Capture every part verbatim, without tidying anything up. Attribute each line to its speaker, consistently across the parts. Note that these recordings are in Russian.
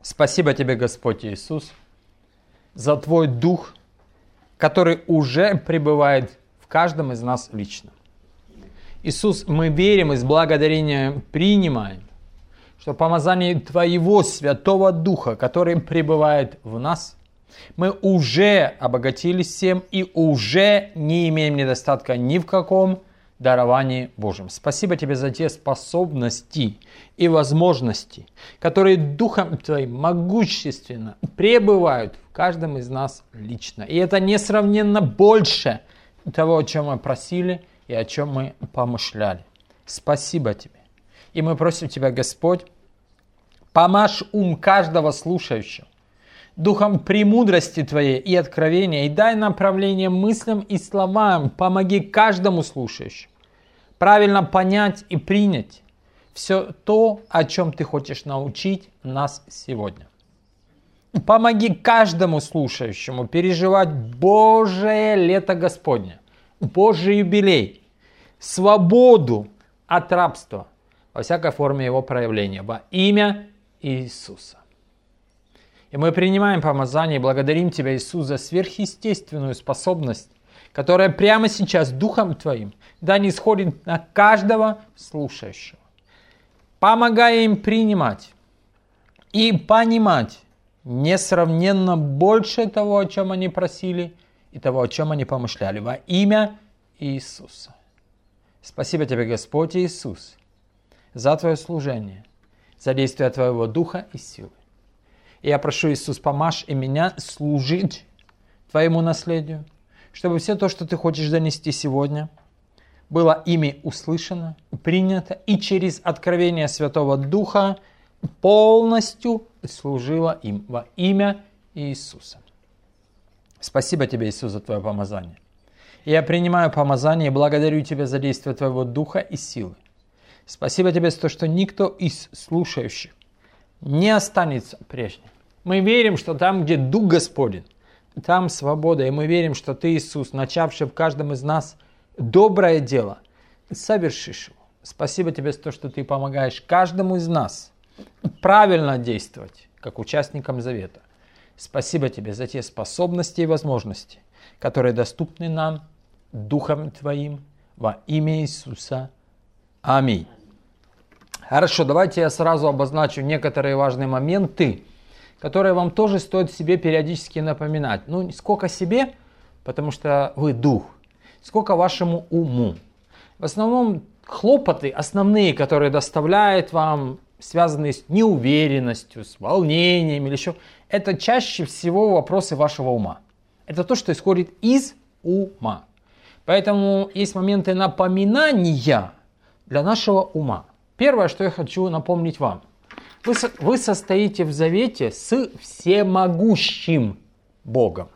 Speaker 1: Спасибо Тебе, Господь Иисус, за Твой Дух, который уже пребывает в каждом из нас лично. Иисус, мы верим и с благодарением принимаем, что помазание Твоего Святого Духа, который пребывает в нас, мы уже обогатились всем и уже не имеем недостатка ни в каком даровании Божьем. Спасибо Тебе за те способности и возможности, которые Духом Твоим могущественно пребывают в каждом из нас лично. И это несравненно больше того, о чем мы просили и о чем мы помышляли. Спасибо Тебе. И мы просим Тебя, Господь, помажь ум каждого слушающего духом премудрости Твоей и откровения, и дай направление мыслям и словам. Помоги каждому слушающему правильно понять и принять все то, о чем Ты хочешь научить нас сегодня. Помоги каждому слушающему переживать Божие лето Господне, Божий юбилей, свободу от рабства во всякой форме его проявления во имя Иисуса. И мы принимаем помазание и благодарим Тебя, Иисус, за сверхъестественную способность, которая прямо сейчас Духом Твоим да не сходит на каждого слушающего. Помогай им принимать и понимать несравненно больше того, о чем они просили, и того, о чем они помышляли, во имя Иисуса. Спасибо Тебе, Господь Иисус, за Твое служение, за действие Твоего Духа и силы. И я прошу, Иисус, помажь и меня служить Твоему наследию, чтобы все то, что Ты хочешь донести сегодня, было ими услышано, принято и через откровение Святого Духа полностью служило им во имя Иисуса. Спасибо Тебе, Иисус, за Твое помазание. И я принимаю помазание и благодарю Тебя за действие Твоего Духа и силы. Спасибо Тебе за то, что никто из слушающих не останется прежним. Мы верим, что там, где Дух Господень, там свобода. И мы верим, что Ты, Иисус, начавший в каждом из нас доброе дело, совершишь его. Спасибо Тебе за то, что Ты помогаешь каждому из нас правильно действовать, как участникам завета. Спасибо Тебе за те способности и возможности, которые доступны нам Духом Твоим во имя Иисуса. Аминь. Хорошо, давайте я сразу обозначу некоторые важные моменты, которые вам тоже стоит себе периодически напоминать. Ну, не сколько себе, потому что вы дух, сколько вашему уму. В основном хлопоты основные, которые доставляют вам, связанные с неуверенностью, с волнением или еще, это чаще всего вопросы вашего ума. Это то, что исходит из ума. Поэтому есть моменты напоминания для нашего ума. Первое, что я хочу напомнить вам. Вы, вы состоите в завете с всемогущим Богом.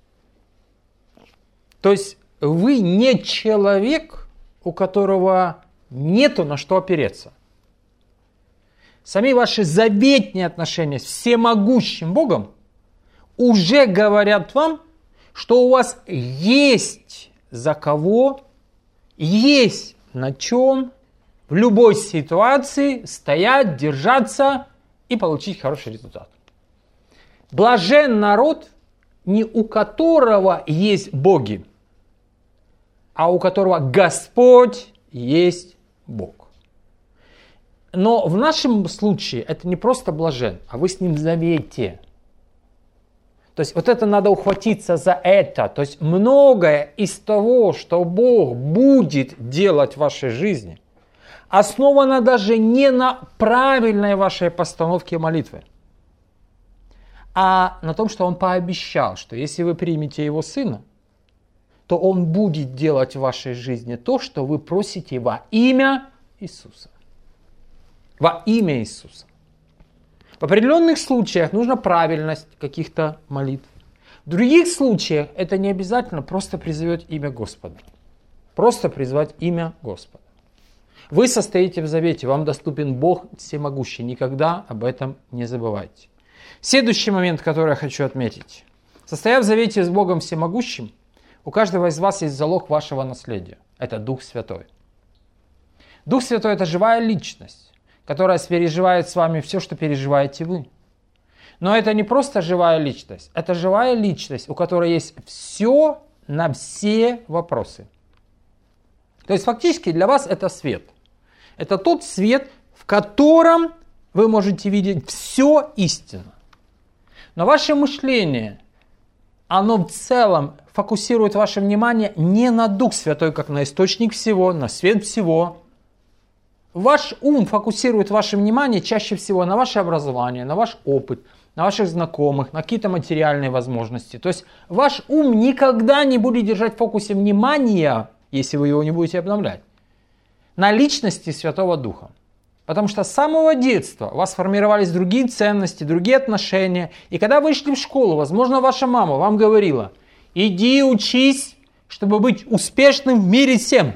Speaker 1: То есть вы не человек, у которого нету на что опереться. Сами ваши заветные отношения с всемогущим Богом уже говорят вам, что у вас есть за кого, есть на чем в любой ситуации стоять, держаться и получить хороший результат. Блажен народ, не у которого есть боги, а у которого Господь есть Бог. Но в нашем случае это не просто блажен, а вы с ним в завете. То есть вот это надо ухватиться за это. То есть многое из того, что Бог будет делать в вашей жизни, основано даже не на правильной вашей постановке молитвы, а на том, что Он пообещал, что если вы примете Его Сына, то Он будет делать в вашей жизни то, что вы просите во имя Иисуса. Во имя Иисуса. В определенных случаях нужна правильность каких-то молитв. В других случаях это не обязательно просто призовет имя Господа. Просто призвать имя Господа. Вы состоите в завете, вам доступен Бог всемогущий. Никогда об этом не забывайте. Следующий момент, который я хочу отметить. Состоя в завете с Богом всемогущим, у каждого из вас есть залог вашего наследия. Это Дух Святой. Дух Святой – это живая личность, которая переживает с вами все, что переживаете вы. Но это не просто живая личность. Это живая личность, у которой есть все на все вопросы. То есть фактически для вас это свет. Это тот свет, в котором вы можете видеть все истинно. Но ваше мышление, оно в целом фокусирует ваше внимание не на Дух Святой, как на источник всего, на свет всего. Ваш ум фокусирует ваше внимание чаще всего на ваше образование, на ваш опыт, на ваших знакомых, на какие-то материальные возможности. То есть ваш ум никогда не будет держать в фокусе внимания, если вы его не будете обновлять, на личности Святого Духа. Потому что с самого детства у вас формировались другие ценности, другие отношения. И когда вы шли в школу, возможно, ваша мама вам говорила: иди учись, чтобы быть успешным в мире всем.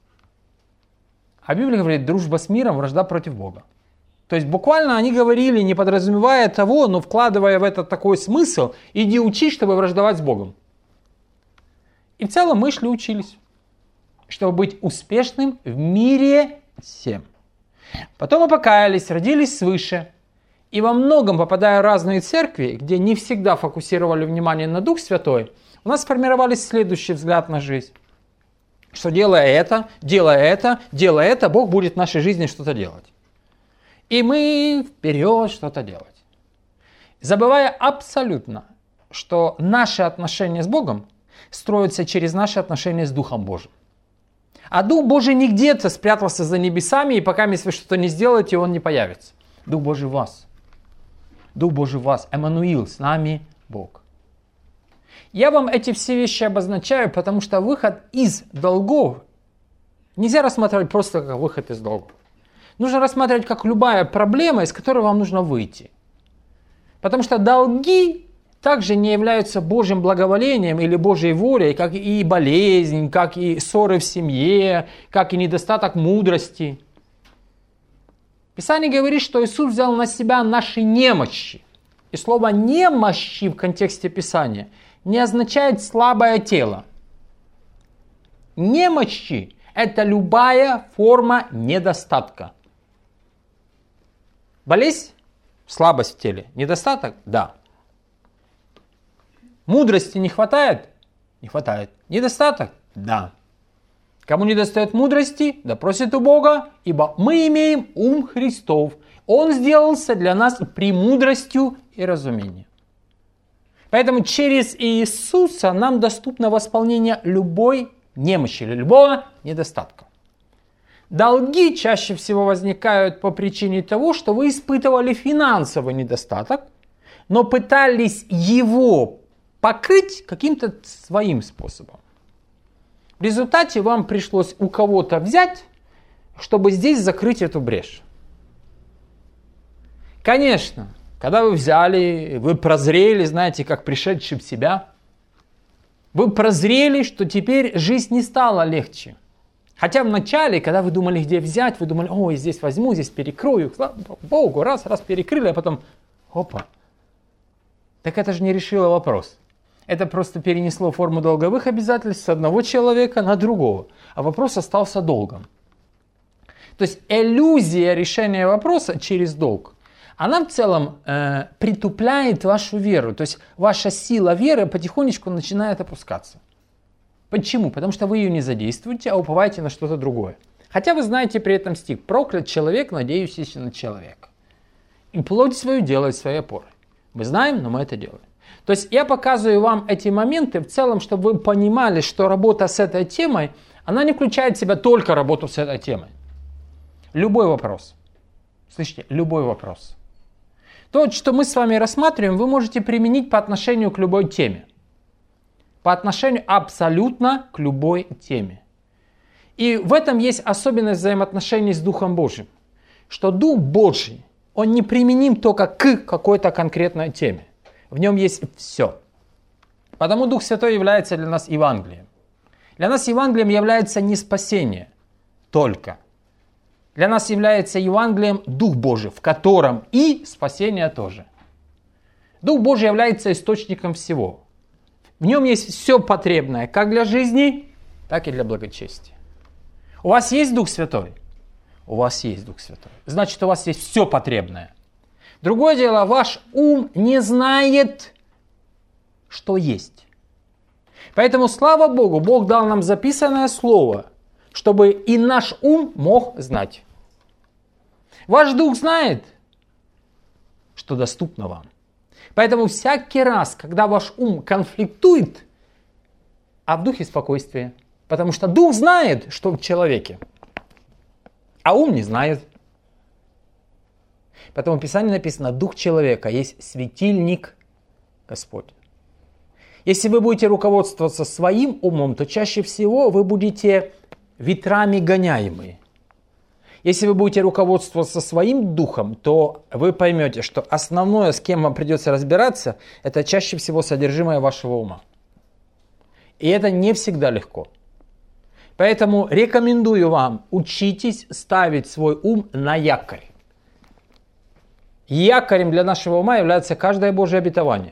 Speaker 1: А Библия говорит: дружба с миром, вражда против Бога. То есть буквально они говорили, не подразумевая того, но вкладывая в это такой смысл: иди учись, чтобы враждовать с Богом. И в целом мы шли учились, чтобы быть успешным в мире всем. Потом мы покаялись, родились свыше. И во многом, попадая в разные церкви, где не всегда фокусировали внимание на Дух Святой, у нас сформировались следующий взгляд на жизнь. Что делая это, делая это, делая это, Бог будет в нашей жизни что-то делать. И мы вперед что-то делать. Забывая абсолютно, что наши отношения с Богом строятся через наши отношения с Духом Божьим. А Дух Божий не где-то спрятался за небесами, и пока если вы что-то не сделаете, Он не появится. Дух Божий в вас. Дух Божий в вас. Эммануил, с нами Бог. Я вам эти все вещи обозначаю, потому что выход из долгов нельзя рассматривать просто как выход из долгов. Нужно рассматривать как любая проблема, из которой вам нужно выйти. Потому что долги также не являются Божьим благоволением или Божьей волей, как и болезнь, как и ссоры в семье, как и недостаток мудрости. Писание говорит, что Иисус взял на себя наши немощи. И слово «немощи» в контексте Писания не означает слабое тело. Немощи – это любая форма недостатка. Болезнь – слабость в теле. Недостаток – да. Мудрости не хватает? Не хватает. Недостаток? Да. Кому не достает мудрости, да просит у Бога, ибо мы имеем ум Христов. Он сделался для нас премудростью и разумением. Поэтому через Иисуса нам доступно восполнение любой немощи или любого недостатка. Долги чаще всего возникают по причине того, что вы испытывали финансовый недостаток, но пытались его покрыть каким-то своим способом. В результате вам пришлось у кого-то взять, чтобы здесь закрыть эту брешь. Конечно, когда вы взяли, вы прозрели, знаете, как пришедший в себя, вы прозрели, что теперь жизнь не стала легче. Хотя в начале, когда вы думали, где взять, вы думали: ой, здесь возьму, здесь перекрою. Слава Богу, раз, раз перекрыли, а потом, опа. Так это же не решило вопрос. Это просто перенесло форму долговых обязательств с одного человека на другого. А вопрос остался долгом. То есть иллюзия решения вопроса через долг, она в целом э, притупляет вашу веру. То есть ваша сила веры потихонечку начинает опускаться. Почему? Потому что вы ее не задействуете, а уповаете на что-то другое. Хотя вы знаете при этом стих: проклят человек, надеющийся на человека. И плоть свою делает своей опорой. Мы знаем, но мы это делаем. То есть я показываю вам эти моменты в целом, чтобы вы понимали, что работа с этой темой, она не включает в себя только работу с этой темой. Любой вопрос. Слышите? Любой вопрос. То, что мы с вами рассматриваем, вы можете применить по отношению к любой теме. По отношению абсолютно к любой теме. И в этом есть особенность взаимоотношений с Духом Божьим. Что Дух Божий, он не применим только к какой-то конкретной теме. В нем есть все. Потому Дух Святой является для нас Евангелием. Для нас Евангелием является не спасение только. Для нас является Евангелием Дух Божий, в котором и спасение тоже. Дух Божий является источником всего. В нем есть все потребное, как для жизни, так и для благочестия. У вас есть Дух Святой? У вас есть Дух Святой. Значит, у вас есть все потребное. Другое дело, ваш ум не знает, что есть. Поэтому, слава Богу, Бог дал нам записанное слово, чтобы и наш ум мог знать. Ваш дух знает, что доступно вам. Поэтому всякий раз, когда ваш ум конфликтует, а в духе спокойствие. Потому что дух знает, что в человеке, а ум не знает. Поэтому в Писании написано, дух человека есть светильник Господь. Если вы будете руководствоваться своим умом, то чаще всего вы будете ветрами гоняемы. Если вы будете руководствоваться своим духом, то вы поймете, что основное, с кем вам придется разбираться, это чаще всего содержимое вашего ума. И это не всегда легко. Поэтому рекомендую вам, учитесь ставить свой ум на якорь. Якорем для нашего ума является каждое Божье обетование.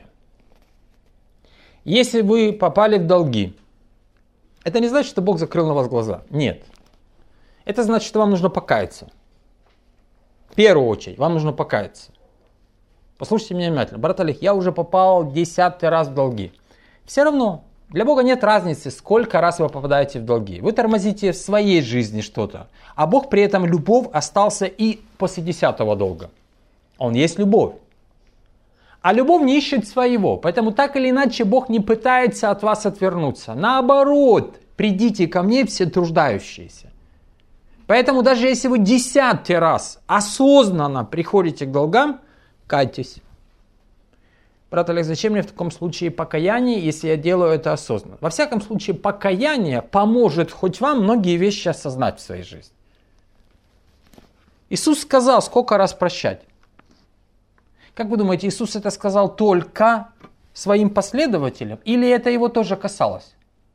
Speaker 1: Если вы попали в долги, это не значит, что Бог закрыл на вас глаза. Нет. Это значит, что вам нужно покаяться. В первую очередь, вам нужно покаяться. Послушайте меня внимательно. Брат Олег, я уже попал десятый раз в долги. Все равно, для Бога нет разницы, сколько раз вы попадаете в долги. Вы тормозите в своей жизни что-то. А Бог при этом любовь остался и после десятого долга. Он есть любовь. А любовь не ищет своего. Поэтому так или иначе Бог не пытается от вас отвернуться. Наоборот, придите ко мне все труждающиеся. Поэтому даже если вы десятый раз осознанно приходите к долгам, кайтесь. Брат Олег, зачем мне в таком случае покаяние, если я делаю это осознанно? Во всяком случае, покаяние поможет хоть вам многие вещи осознать в своей жизни. Иисус сказал, сколько раз прощать. Как вы думаете, Иисус это сказал только своим последователям, или это его тоже касалось?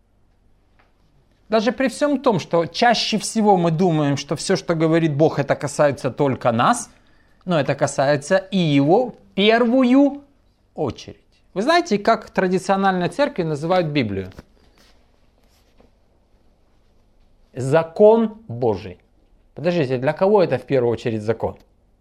Speaker 1: Даже при всем том, что чаще всего мы думаем, что все, что говорит Бог, это касается только нас, но это касается и его в первую очередь. Вы знаете, как в традициональной церкви называют Библию? Закон Божий. Подождите, для кого это в первую очередь закон?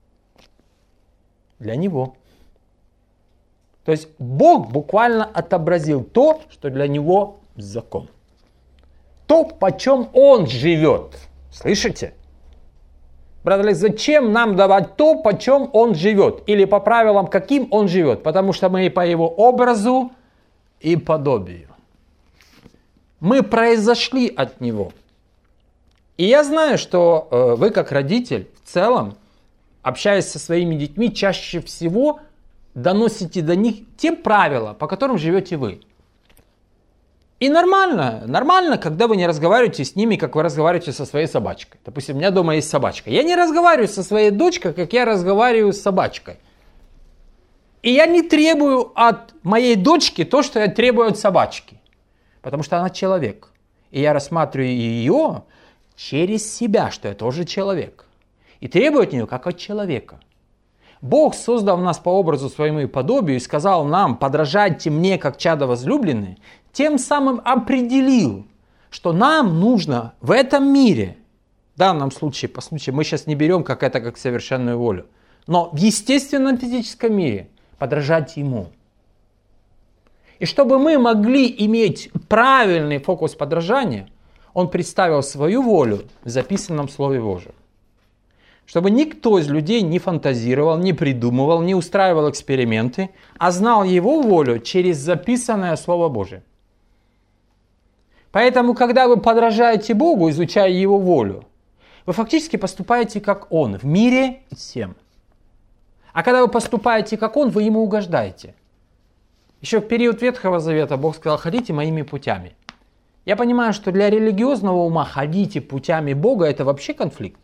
Speaker 1: Для него. То есть Бог буквально отобразил то, что для него закон. То, почем он живет. Слышите? Брат Олег, зачем нам давать то, почем он живет? Или по правилам, каким он живет? Потому что мы по его образу и подобию. Мы произошли от него. И я знаю, что э, вы как родитель в целом, общаясь со своими детьми, чаще всего доносите до них те правила, по которым живете вы. И нормально, нормально, когда вы не разговариваете с ними, как вы разговариваете со своей собачкой. Допустим, у меня дома есть собачка. Я не разговариваю со своей дочкой, как я разговариваю с собачкой. И я не требую от моей дочки то, что я требую от собачки. Потому что она человек. И я рассматриваю ее через себя, что я тоже человек. И требую от нее как от человека. Бог, создав нас по образу своему и подобию, и сказал нам, подражайте мне, как чадо возлюбленные, тем самым определил, что нам нужно в этом мире, в данном случае, по случаю, мы сейчас не берем как это как совершенную волю, но в естественном физическом мире подражать Ему. И чтобы мы могли иметь правильный фокус подражания, Он представил свою волю в записанном Слове Божьем. Чтобы никто из людей не фантазировал, не придумывал, не устраивал эксперименты, а знал Его волю через записанное Слово Божие. Поэтому, когда вы подражаете Богу, изучая Его волю, вы фактически поступаете как Он, в мире всем. А когда вы поступаете как Он, вы Ему угождаете. Еще в период Ветхого Завета Бог сказал, ходите моими путями. Я понимаю, что для религиозного ума ходите путями Бога, это вообще конфликт.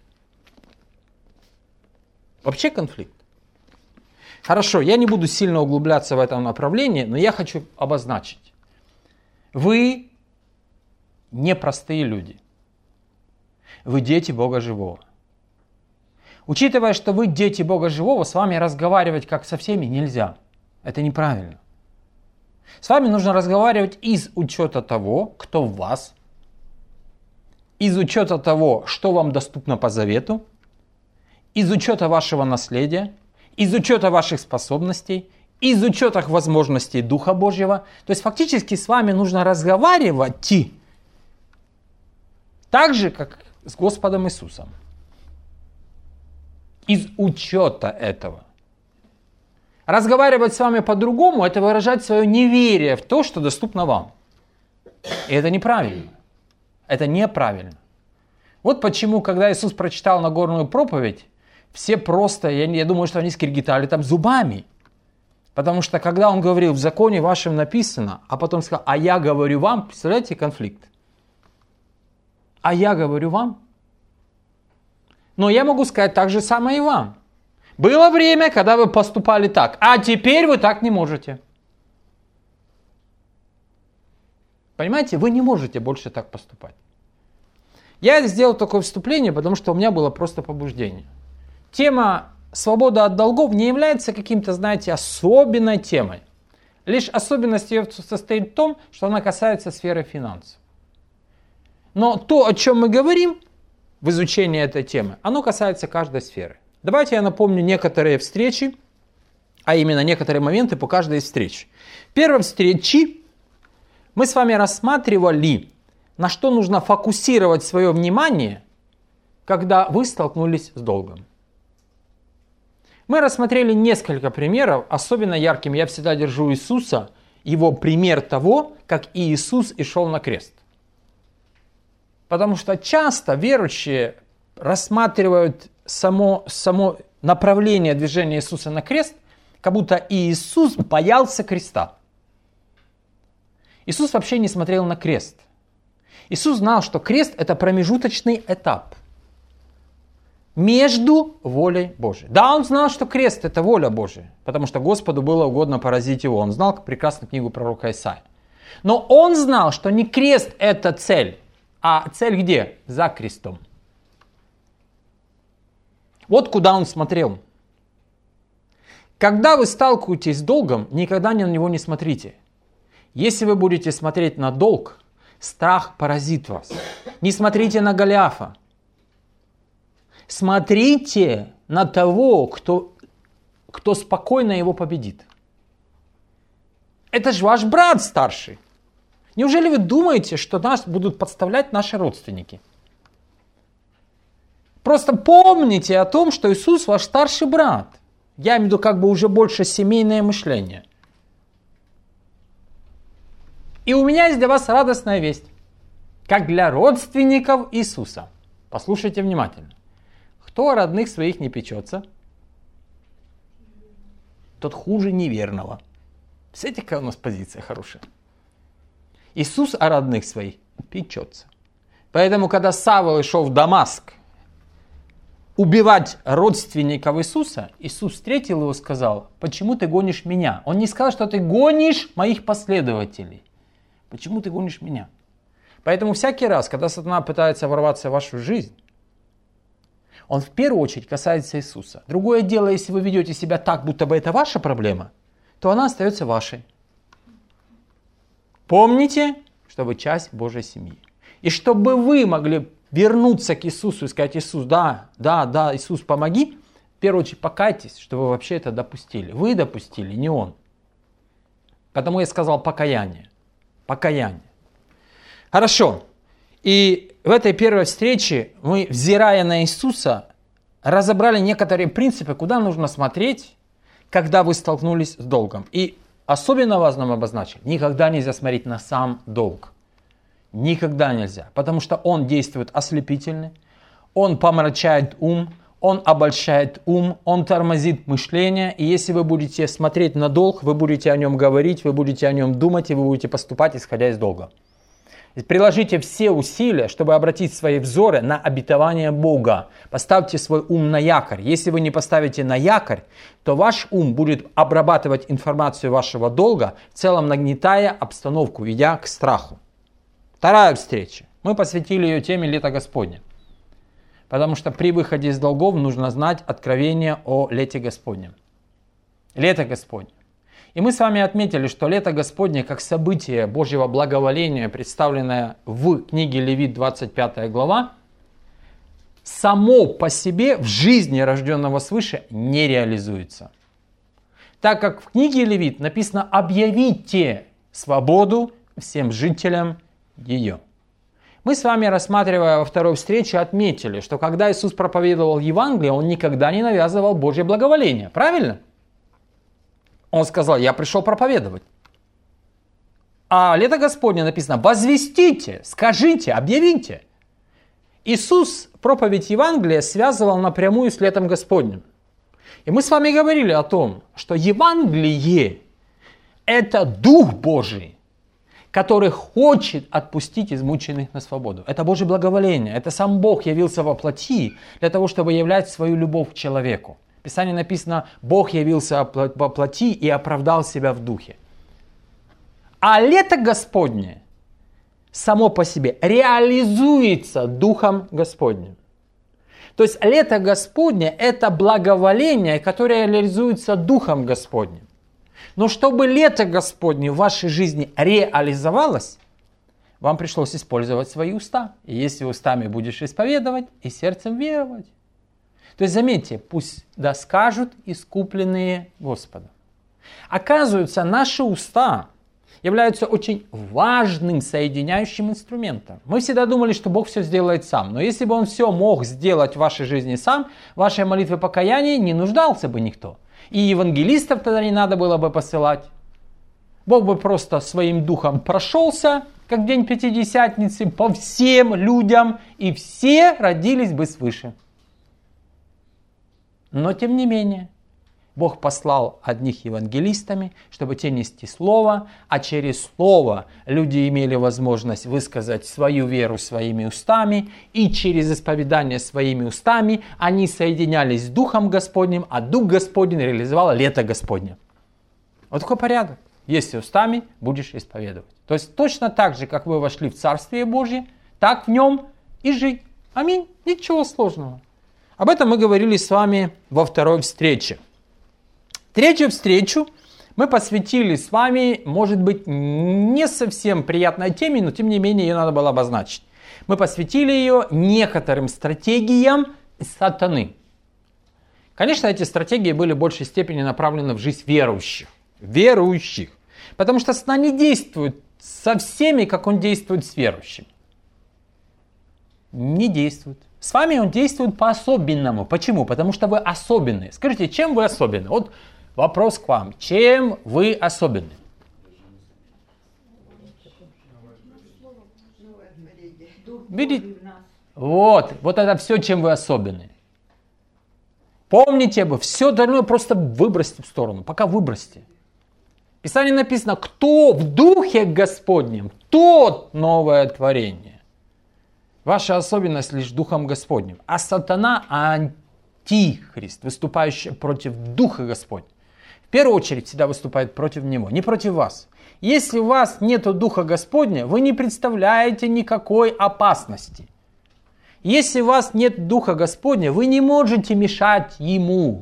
Speaker 1: Вообще конфликт. Хорошо, я не буду сильно углубляться в этом направлении, но я хочу обозначить. Вы непростые люди. Вы дети Бога Живого. Учитывая, что вы дети Бога Живого, с вами разговаривать как со всеми нельзя. Это неправильно. С вами нужно разговаривать из учета того, кто в вас, из учета того, что вам доступно по завету, из учета вашего наследия, из учета ваших способностей, из учета возможностей Духа Божьего. То есть фактически с вами нужно разговаривать так же, как с Господом Иисусом. Из учета этого. Разговаривать с вами по-другому – это выражать свое неверие в то, что доступно вам. И это неправильно. Это неправильно. Вот почему, когда Иисус прочитал Нагорную проповедь, все просто, я, я думаю, что они скрегетали там зубами. Потому что когда Он говорил, в законе вашем написано, а потом сказал, а я говорю вам, представляете конфликт? А я говорю вам. Но я могу сказать так же самое и вам. Было время, когда вы поступали так, а теперь вы так не можете. Понимаете, вы не можете больше так поступать. Я сделал такое вступление, потому что у меня было просто побуждение. Тема свобода от долгов не является каким-то, знаете, особенной темой. Лишь особенность ее состоит в том, что она касается сферы финансов. Но то, о чем мы говорим в изучении этой темы, оно касается каждой сферы. Давайте я напомню некоторые встречи, а именно некоторые моменты по каждой из встреч. В первой встрече мы с вами рассматривали, на что нужно фокусировать свое внимание, когда вы столкнулись с долгом. Мы рассмотрели несколько примеров, особенно ярким я всегда держу Иисуса, его пример того, как Иисус и шел на крест. Потому что часто верующие рассматривают само, само направление движения Иисуса на крест, как будто Иисус боялся креста. Иисус вообще не смотрел на крест. Иисус знал, что крест – это промежуточный этап между волей Божией. Да, Он знал, что крест – это воля Божия, потому что Господу было угодно поразить Его. Он знал прекрасно книгу пророка Исаии. Но Он знал, что не крест – это цель, а цель где? За крестом. Вот куда Он смотрел. Когда вы сталкиваетесь с долгом, никогда на него не смотрите. Если вы будете смотреть на долг, страх поразит вас. Не смотрите на Голиафа. Смотрите на того, кто, кто спокойно его победит. Это же ваш брат старший. Неужели вы думаете, что нас будут подставлять наши родственники? Просто помните о том, что Иисус ваш старший брат. Я имею в виду как бы уже больше семейное мышление. И у меня есть для вас радостная весть, как для родственников Иисуса. Послушайте внимательно. Кто о родных своих не печется, тот хуже неверного. Смотрите, какая у нас позиция хорошая. Иисус о родных своих печется. Поэтому, когда Савл шел в Дамаск убивать родственников Иисуса, Иисус встретил его и сказал, почему ты гонишь меня? Он не сказал, что ты гонишь моих последователей. Почему ты гонишь меня? Поэтому всякий раз, когда сатана пытается ворваться в вашу жизнь, он в первую очередь касается Иисуса. Другое дело, если вы ведете себя так, будто бы это ваша проблема, то она остается вашей. Помните, что вы часть Божьей семьи. И чтобы вы могли вернуться к Иисусу и сказать, Иисус, да, да, да, Иисус, помоги, в первую очередь покайтесь, что вы вообще это допустили. Вы допустили, не Он. Потому я сказал покаяние. Покаяние. Хорошо. И в этой первой встрече мы, взирая на Иисуса, разобрали некоторые принципы, куда нужно смотреть, когда вы столкнулись с долгом. И особенно важным обозначили, никогда нельзя смотреть на сам долг. Никогда нельзя. Потому что он действует ослепительно, он помрачает ум, он обольщает ум, он тормозит мышление. И если вы будете смотреть на долг, вы будете о нем говорить, вы будете о нем думать, и вы будете поступать, исходя из долга. Приложите все усилия, чтобы обратить свои взоры на обетование Бога. Поставьте свой ум на якорь. Если вы не поставите на якорь, то ваш ум будет обрабатывать информацию вашего долга, в целом нагнетая обстановку, ведя к страху. Вторая встреча. Мы посвятили ее теме «Лето Господне». Потому что при выходе из долгов нужно знать откровение о лете Господнем. Лето Господне. И мы с вами отметили, что лето Господне как событие Божьего благоволения, представленное в книге Левит двадцать пятая глава, само по себе в жизни рожденного свыше не реализуется. Так как в книге Левит написано «объявите свободу всем жителям ее». Мы с вами, рассматривая во второй встрече, отметили, что когда Иисус проповедовал Евангелие, Он никогда не навязывал Божье благоволение. Правильно? Он сказал: «Я пришел проповедовать». А лето Господне написано: «Возвестите, скажите, объявите». Иисус проповедь Евангелия связывал напрямую с летом Господним. И мы с вами говорили о том, что Евангелие – это Дух Божий, который хочет отпустить измученных на свободу. Это Божье благоволение. Это сам Бог явился во плоти для того, чтобы являть свою любовь к человеку. В Писании написано: Бог явился во плоти и оправдал себя в духе. А лето Господне само по себе реализуется Духом Господним. То есть лето Господне – это благоволение, которое реализуется Духом Господним. Но чтобы лето Господне в вашей жизни реализовалось, вам пришлось использовать свои уста. И если устами будешь исповедовать, и сердцем веровать. То есть заметьте, пусть да скажут искупленные Господом. Оказывается, наши уста являются очень важным соединяющим инструментом. Мы всегда думали, что Бог все сделает сам. Но если бы Он все мог сделать в вашей жизни сам, в вашей молитве покаяния не нуждался бы никто. И евангелистов тогда не надо было бы посылать. Бог бы просто своим духом прошелся, как в день Пятидесятницы, по всем людям, и все родились бы свыше. Но тем не менее, Бог послал одних евангелистами, чтобы те нести слово, а через слово люди имели возможность высказать свою веру своими устами, и через исповедание своими устами они соединялись с Духом Господним, а Дух Господень реализовал лето Господне. Вот такой порядок. Если устами будешь исповедовать. То есть точно так же, как вы вошли в Царствие Божье, так в нем и жить. Аминь. Ничего сложного. Об этом мы говорили с вами во второй встрече. Третью встречу мы посвятили с вами, может быть, не совсем приятной теме, но тем не менее ее надо было обозначить. Мы посвятили ее некоторым стратегиям сатаны. Конечно, эти стратегии были в большей степени направлены в жизнь верующих. Верующих. Потому что сатана не действует со всеми, как он действует с верующими. Не действует. С вами он действует по-особенному. Почему? Потому что вы особенные. Скажите, чем вы особенны? Вот вопрос к вам. Чем вы особенны? Видите? Вот, вот это все, чем вы особенны. Помните бы, все остальное просто выбросьте в сторону. Пока выбросьте. В Писании написано: кто в Духе Господнем, тот новое творение. Ваша особенность лишь Духом Господним. А сатана антихрист, выступающий против Духа Господня. В первую очередь всегда выступает против него, не против вас. Если у вас нет Духа Господня, вы не представляете никакой опасности. Если у вас нет Духа Господня, вы не можете мешать Ему.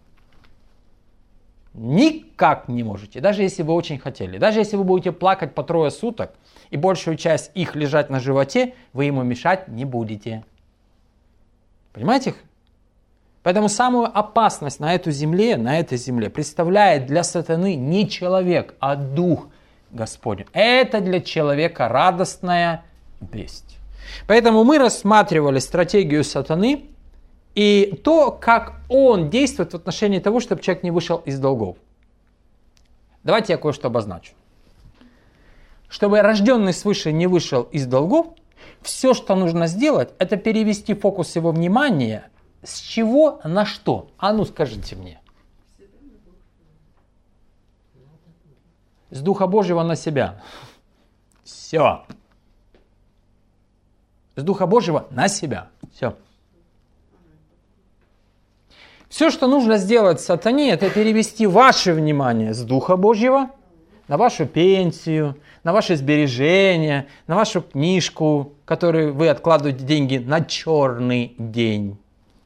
Speaker 1: Никак не можете, даже если вы очень хотели. Даже если вы будете плакать по трое суток, и большую часть их лежать на животе, вы ему мешать не будете. Понимаете? Поэтому самую опасность на этой земле, на этой земле представляет для сатаны не человек, а Дух Господень. Это для человека радостная весть. Поэтому мы рассматривали стратегию сатаны и то, как он действует в отношении того, чтобы человек не вышел из долгов. Давайте я кое-что обозначу. Чтобы рожденный свыше не вышел из долгов, все, что нужно сделать, это перевести фокус его внимания с чего на что. А ну скажите мне. С Духа Божьего на себя. Все. С Духа Божьего на себя. Все. Все, что нужно сделать сатане, это перевести ваше внимание с Духа Божьего на вашу пенсию, на ваши сбережения, на вашу книжку, которую вы откладываете деньги на черный день.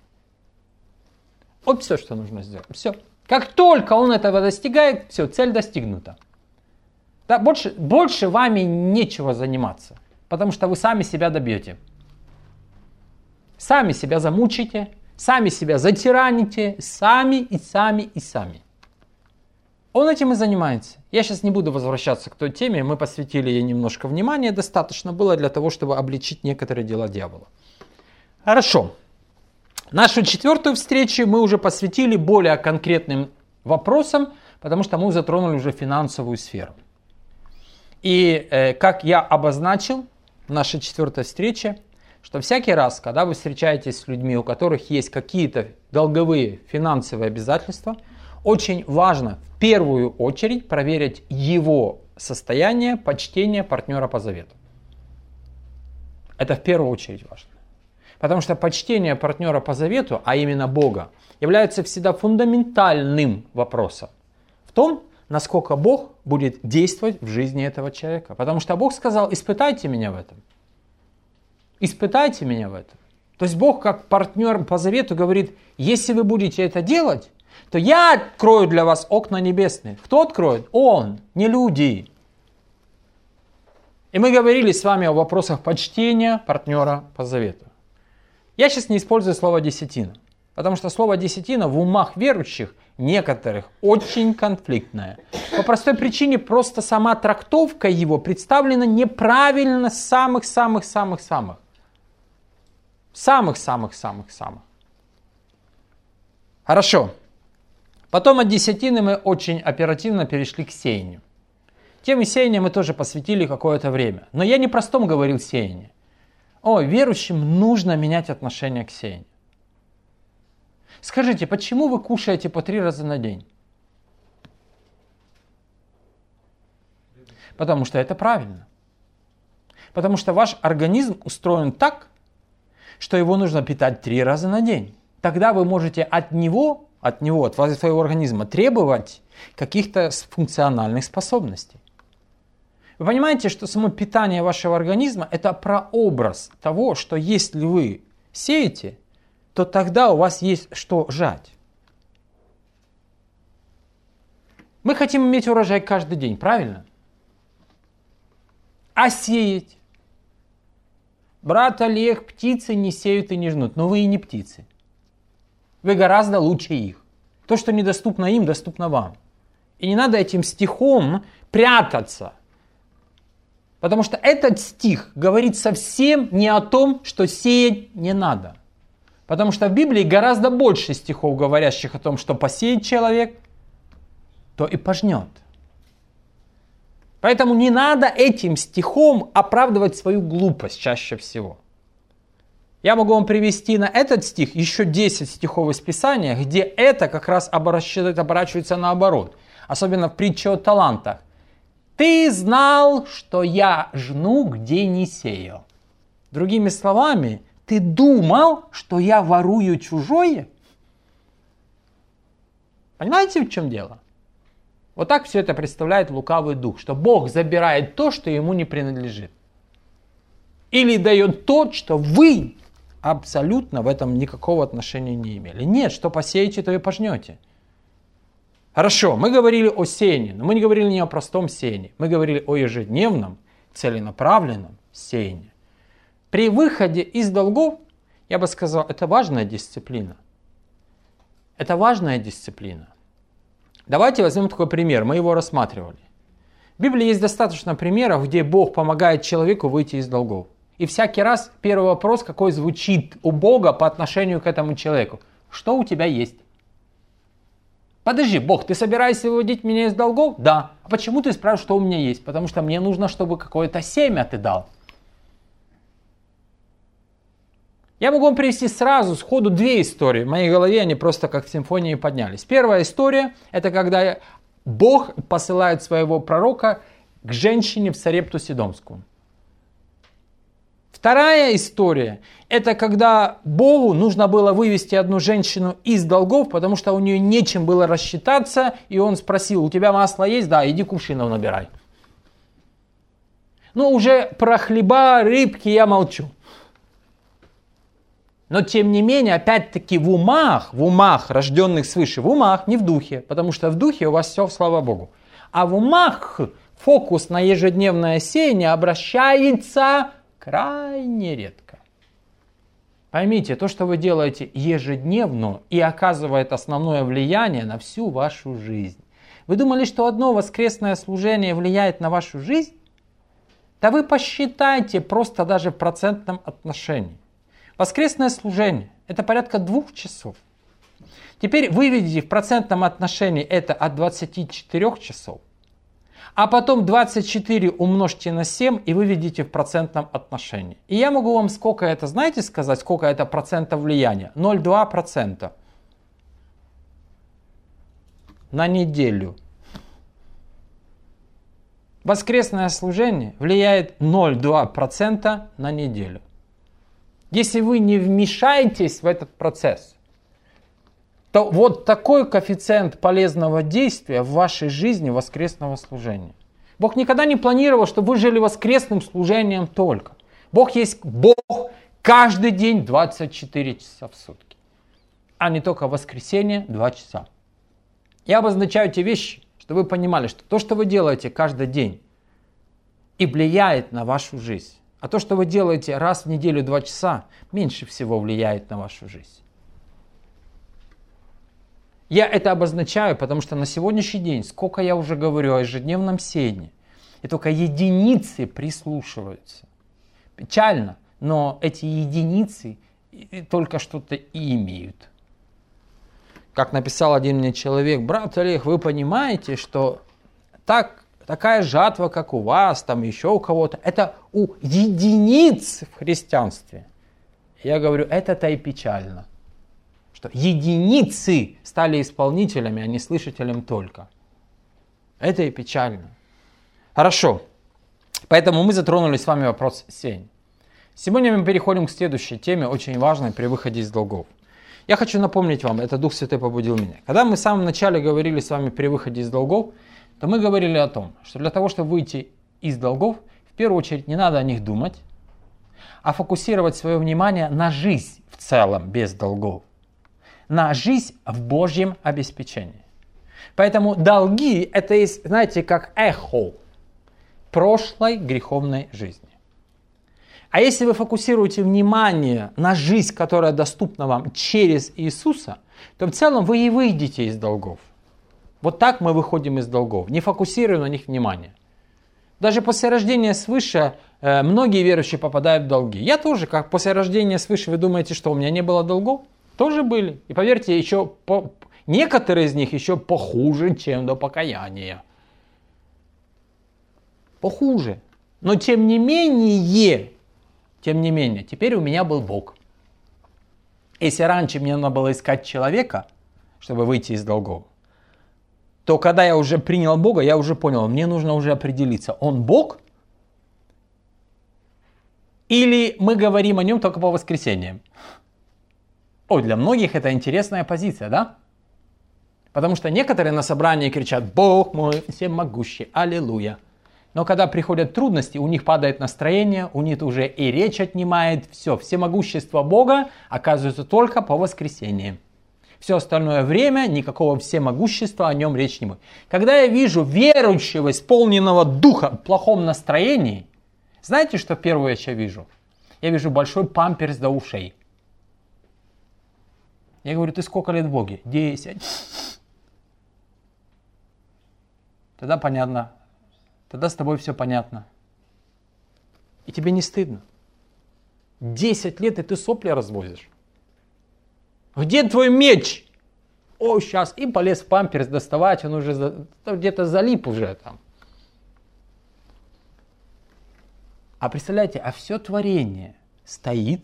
Speaker 1: Вот все, что нужно сделать. Все. Как только он этого достигает, все, цель достигнута. Да, больше, больше вами нечего заниматься, потому что вы сами себя добьете. Сами себя замучите, сами себя затираните, сами и сами и сами. Он этим и занимается. Я сейчас не буду возвращаться к той теме, мы посвятили ей немножко внимания, достаточно было для того, чтобы обличить некоторые дела дьявола. Хорошо. Нашу четвертую встречу мы уже посвятили более конкретным вопросам, потому что мы затронули уже финансовую сферу. И э, как я обозначил в нашей четвертой встрече, что всякий раз, когда вы встречаетесь с людьми, у которых есть какие-то долговые финансовые обязательства, очень важно в первую очередь проверить его состояние почтения партнера по завету. Это в первую очередь важно. Потому что почтение партнера по завету, а именно Бога, является всегда фундаментальным вопросом в том, насколько Бог будет действовать в жизни этого человека. Потому что Бог сказал: испытайте меня в этом. Испытайте меня в этом. То есть Бог как партнер по завету говорит: если вы будете это делать, то я открою для вас окна небесные. Кто откроет? Он, не люди. И мы говорили с вами о вопросах почтения партнера по завету. Я сейчас не использую слово десятина, потому что слово десятина в умах верующих некоторых очень конфликтное. По простой причине просто сама трактовка его представлена неправильно с самых-самых-самых-самых. Самых-самых-самых-самых. Хорошо. Потом от десятины мы очень оперативно перешли к сеянию. Теме сеяния мы тоже посвятили какое-то время. Но я не простом говорил сеяние. О, верующим нужно менять отношение к сеянию. Скажите, почему вы кушаете по три раза на день? Потому что это правильно. Потому что ваш организм устроен так, что его нужно питать три раза на день. Тогда вы можете от него, от него, от своего организма требовать каких-то функциональных способностей. Вы понимаете, что само питание вашего организма – это прообраз того, что если вы сеете, то тогда у вас есть что жать. Мы хотим иметь урожай каждый день, правильно? А сеять? Брат Олег, птицы не сеют и не жнут, но вы и не птицы. Вы гораздо лучше их. То, что недоступно им, доступно вам. И не надо этим стихом прятаться. Потому что этот стих говорит совсем не о том, что сеять не надо. Потому что в Библии гораздо больше стихов, говорящих о том, что посеет человек, то и пожнет. Поэтому не надо этим стихом оправдывать свою глупость чаще всего. Я могу вам привести на этот стих еще десять стихов из Писания, где это как раз оборачивается наоборот. Особенно в притче о талантах. Ты знал, что я жну, где не сеял. Другими словами, ты думал, что я ворую чужое? Понимаете, в чем дело? Вот так все это представляет лукавый дух, что Бог забирает то, что ему не принадлежит. Или дает то, что вы абсолютно в этом никакого отношения не имели. Нет, что посеете, то и пожнете. Хорошо, мы говорили о сеянии, но мы не говорили не о простом сеянии. Мы говорили о ежедневном, целенаправленном сеянии. При выходе из долгов, я бы сказал, это важная дисциплина. Это важная дисциплина. Давайте возьмем такой пример, мы его рассматривали. В Библии есть достаточно примеров, где Бог помогает человеку выйти из долгов. И всякий раз первый вопрос, какой звучит у Бога по отношению к этому человеку. Что у тебя есть? Подожди, Бог, ты собираешься выводить меня из долгов? Да. А почему ты спрашиваешь, что у меня есть? Потому что мне нужно, чтобы какое-то семя ты дал. Я могу вам привести сразу, сходу, две истории. В моей голове они просто как в симфонии поднялись. Первая история, это когда Бог посылает своего пророка к женщине в Сарепту Сидомскую. Вторая история, это когда Богу нужно было вывести одну женщину из долгов, потому что у нее нечем было рассчитаться, и он спросил, у тебя масло есть? Да, иди кувшинов набирай. Ну, уже про хлеба, рыбки я молчу. Но, тем не менее, опять-таки в умах, в умах, рожденных свыше, в умах, не в духе, потому что в духе у вас все, слава Богу. А в умах фокус на ежедневное сеяние обращается крайне редко. Поймите, то, что вы делаете ежедневно, и оказывает основное влияние на всю вашу жизнь. Вы думали, что одно воскресное служение влияет на вашу жизнь? Да вы посчитайте просто даже в процентном отношении. Воскресное служение – это порядка двух часов. Теперь выведите в процентном отношении это от двадцати четырёх часов, а потом двадцать четыре умножьте на семь и выведите в процентном отношении. И я могу вам сколько это, знаете сказать, сколько это процентов влияния? ноль целых два десятых процента на неделю. Воскресное служение влияет ноль целых два десятых процента на неделю. Если вы не вмешаетесь в этот процесс, то вот такой коэффициент полезного действия в вашей жизни воскресного служения. Бог никогда не планировал, чтобы вы жили воскресным служением только. Бог есть Бог каждый день двадцать четыре часа в сутки, а не только в воскресенье два часа. Я обозначаю эти вещи, чтобы вы понимали, что то, что вы делаете каждый день, и влияет на вашу жизнь. А то, что вы делаете раз в неделю два часа, меньше всего влияет на вашу жизнь. Я это обозначаю, потому что на сегодняшний день, сколько я уже говорю о ежедневном сеянии, и только единицы прислушиваются. Печально, но эти единицы только что-то и имеют. Как написал один мне человек: брат Олег, вы понимаете, что так, такая жатва, как у вас, там еще у кого-то, это у единиц в христианстве. Я говорю, это-то и печально. Что единицы стали исполнителями, а не слышателем только. Это и печально. Хорошо. Поэтому мы затронули с вами вопрос сеяния. Сегодня мы переходим к следующей теме, очень важной при выходе из долгов. Я хочу напомнить вам, это Дух Святой побудил меня. Когда мы в самом начале говорили с вами при выходе из долгов, то мы говорили о том, что для того, чтобы выйти из долгов, в первую очередь не надо о них думать, а фокусировать свое внимание на жизнь в целом без долгов. На жизнь в Божьем обеспечении. Поэтому долги – это, знаете, как эхо прошлой греховной жизни. А если вы фокусируете внимание на жизнь, которая доступна вам через Иисуса, то в целом вы и выйдете из долгов. Вот так мы выходим из долгов, не фокусируя на них внимание. Даже после рождения свыше э, многие верующие попадают в долги. Я тоже, как после рождения свыше, вы думаете, что у меня не было долгов? Тоже были. И поверьте, еще по... некоторые из них еще похуже, чем до покаяния. Похуже. Но тем не менее, тем не менее, теперь у меня был Бог. Если раньше мне надо было искать человека, чтобы выйти из долгов, то когда я уже принял Бога, я уже понял, мне нужно уже определиться, Он Бог? Или мы говорим о Нем только по воскресеньям? Ой, для многих это интересная позиция, да? Потому что некоторые на собрании кричат: Бог мой всемогущий, аллилуйя. Но когда приходят трудности, у них падает настроение, у них уже и речь отнимает, все, всемогущество Бога оказывается только по воскресеньям. Все остальное время никакого всемогущества о нем речь не будет. Когда я вижу верующего, исполненного духа в плохом настроении, знаете, что первое я вижу? Я вижу большой памперс до ушей. Я говорю: ты сколько лет в Боге? Десять. Тогда понятно. Тогда с тобой все понятно. И тебе не стыдно. Десять лет, и ты сопли развозишь. Где твой меч? О, сейчас. И полез в памперс доставать, он уже за... где-то залип уже там. А представляете, а все творение стоит.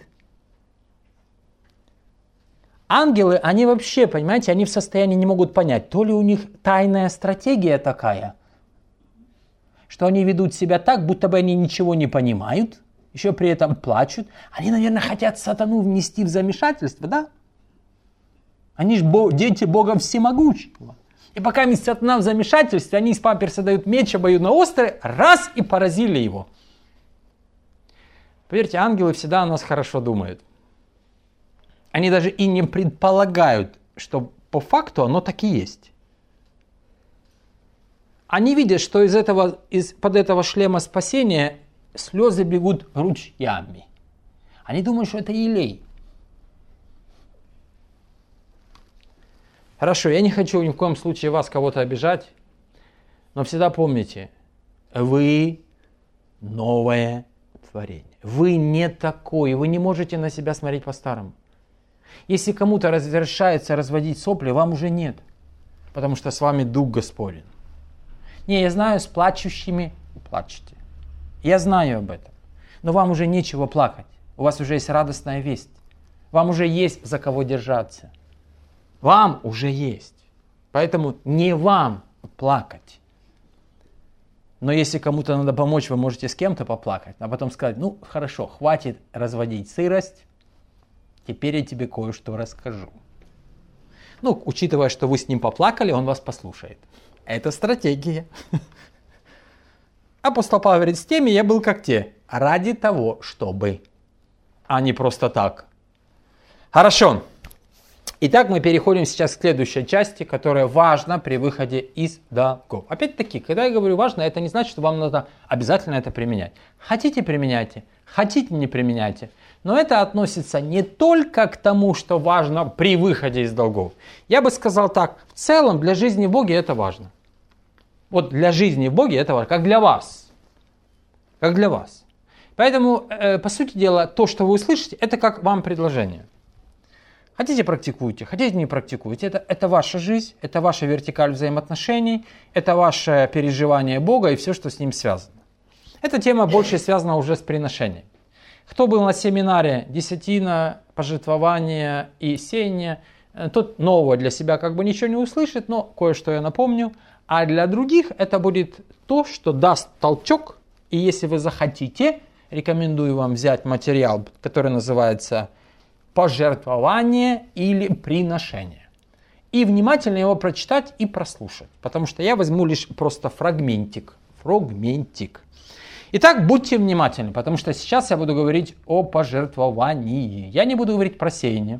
Speaker 1: Ангелы, они вообще, понимаете, они в состоянии не могут понять, то ли у них тайная стратегия такая, что они ведут себя так, будто бы они ничего не понимают, еще при этом плачут. Они, наверное, хотят сатану внести в замешательство, да? Они же бо- дети Бога всемогущего. И пока сатана в замешательстве, они из памперса дают меч обоюдоострый, раз и поразили его. Поверьте, ангелы всегда о нас хорошо думают. Они даже и не предполагают, что по факту оно так и есть. Они видят, что из этого, из-под этого шлема спасения слезы бегут ручьями. Они думают, что это елей. Хорошо, я не хочу ни в коем случае вас, кого-то обижать, но всегда помните, вы новое творение. Вы не такой, вы не можете на себя смотреть по-старому. Если кому-то разрешается разводить сопли, вам уже нет, потому что с вами Дух Господень. Не, я знаю, с плачущими плачете. Я знаю об этом, но вам уже нечего плакать. У вас уже есть радостная весть. Вам уже есть за кого держаться. Вам уже есть. Поэтому не вам плакать. Но если кому-то надо помочь, вы можете с кем-то поплакать, а потом сказать, ну хорошо, хватит разводить сырость, теперь я тебе кое-что расскажу. Ну, учитывая, что вы с ним поплакали, он вас послушает. Это стратегия. Апостол Павел говорит, с теми я был как те, ради того, чтобы, а не просто так. Хорошо. Итак, мы переходим сейчас к следующей части, которая важна при выходе из долгов. Опять-таки, когда я говорю важно, это не значит, что вам надо обязательно это применять. Хотите, применяйте, хотите, не применяйте. Но это относится не только к тому, что важно при выходе из долгов. Я бы сказал так, в целом для жизни в Боге это важно. Вот для жизни в Боге это важно, как для вас. Как для вас. Поэтому, э, по сути дела, то, что вы услышите, это как вам предложение. Хотите, практикуйте, хотите, не практикуйте. Это, это ваша жизнь, это ваша вертикаль взаимоотношений, это ваше переживание Бога и все, что с ним связано. Эта тема больше связана уже с приношением. Кто был на семинаре десятина, пожертвование и сеяние, тот нового для себя как бы ничего не услышит, но кое-что я напомню. А для других это будет то, что даст толчок. И если вы захотите, рекомендую вам взять материал, который называется «Пожертвование или приношение». И внимательно его прочитать и прослушать. Потому что я возьму лишь просто фрагментик. Фрагментик. Итак, будьте внимательны, потому что сейчас я буду говорить о пожертвовании. Я не буду говорить про сеяние.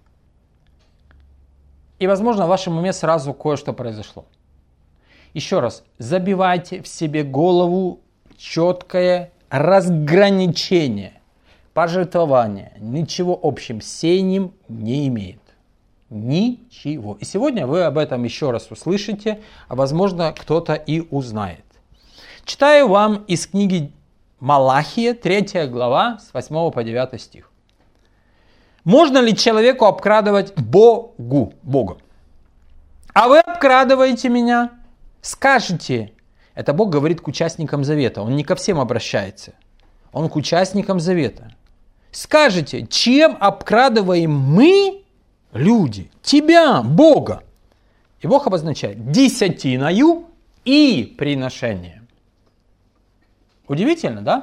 Speaker 1: И, возможно, в вашем уме сразу кое-что произошло. Еще раз, забивайте в себе голову четкое разграничение. Пожертвование ничего общим с сеянием не имеет. Ничего. И сегодня вы об этом еще раз услышите, а возможно кто-то и узнает. Читаю вам из книги Малахия, третья глава, с восьмого по девятый стих. Можно ли человеку обкрадывать Богу, Бога? А вы обкрадываете меня? Скажете, это Бог говорит к участникам завета, он не ко всем обращается, он к участникам завета. Скажете, чем обкрадываем мы, люди, тебя, Бога? И Бог обозначает десятиною и приношением. Удивительно, да?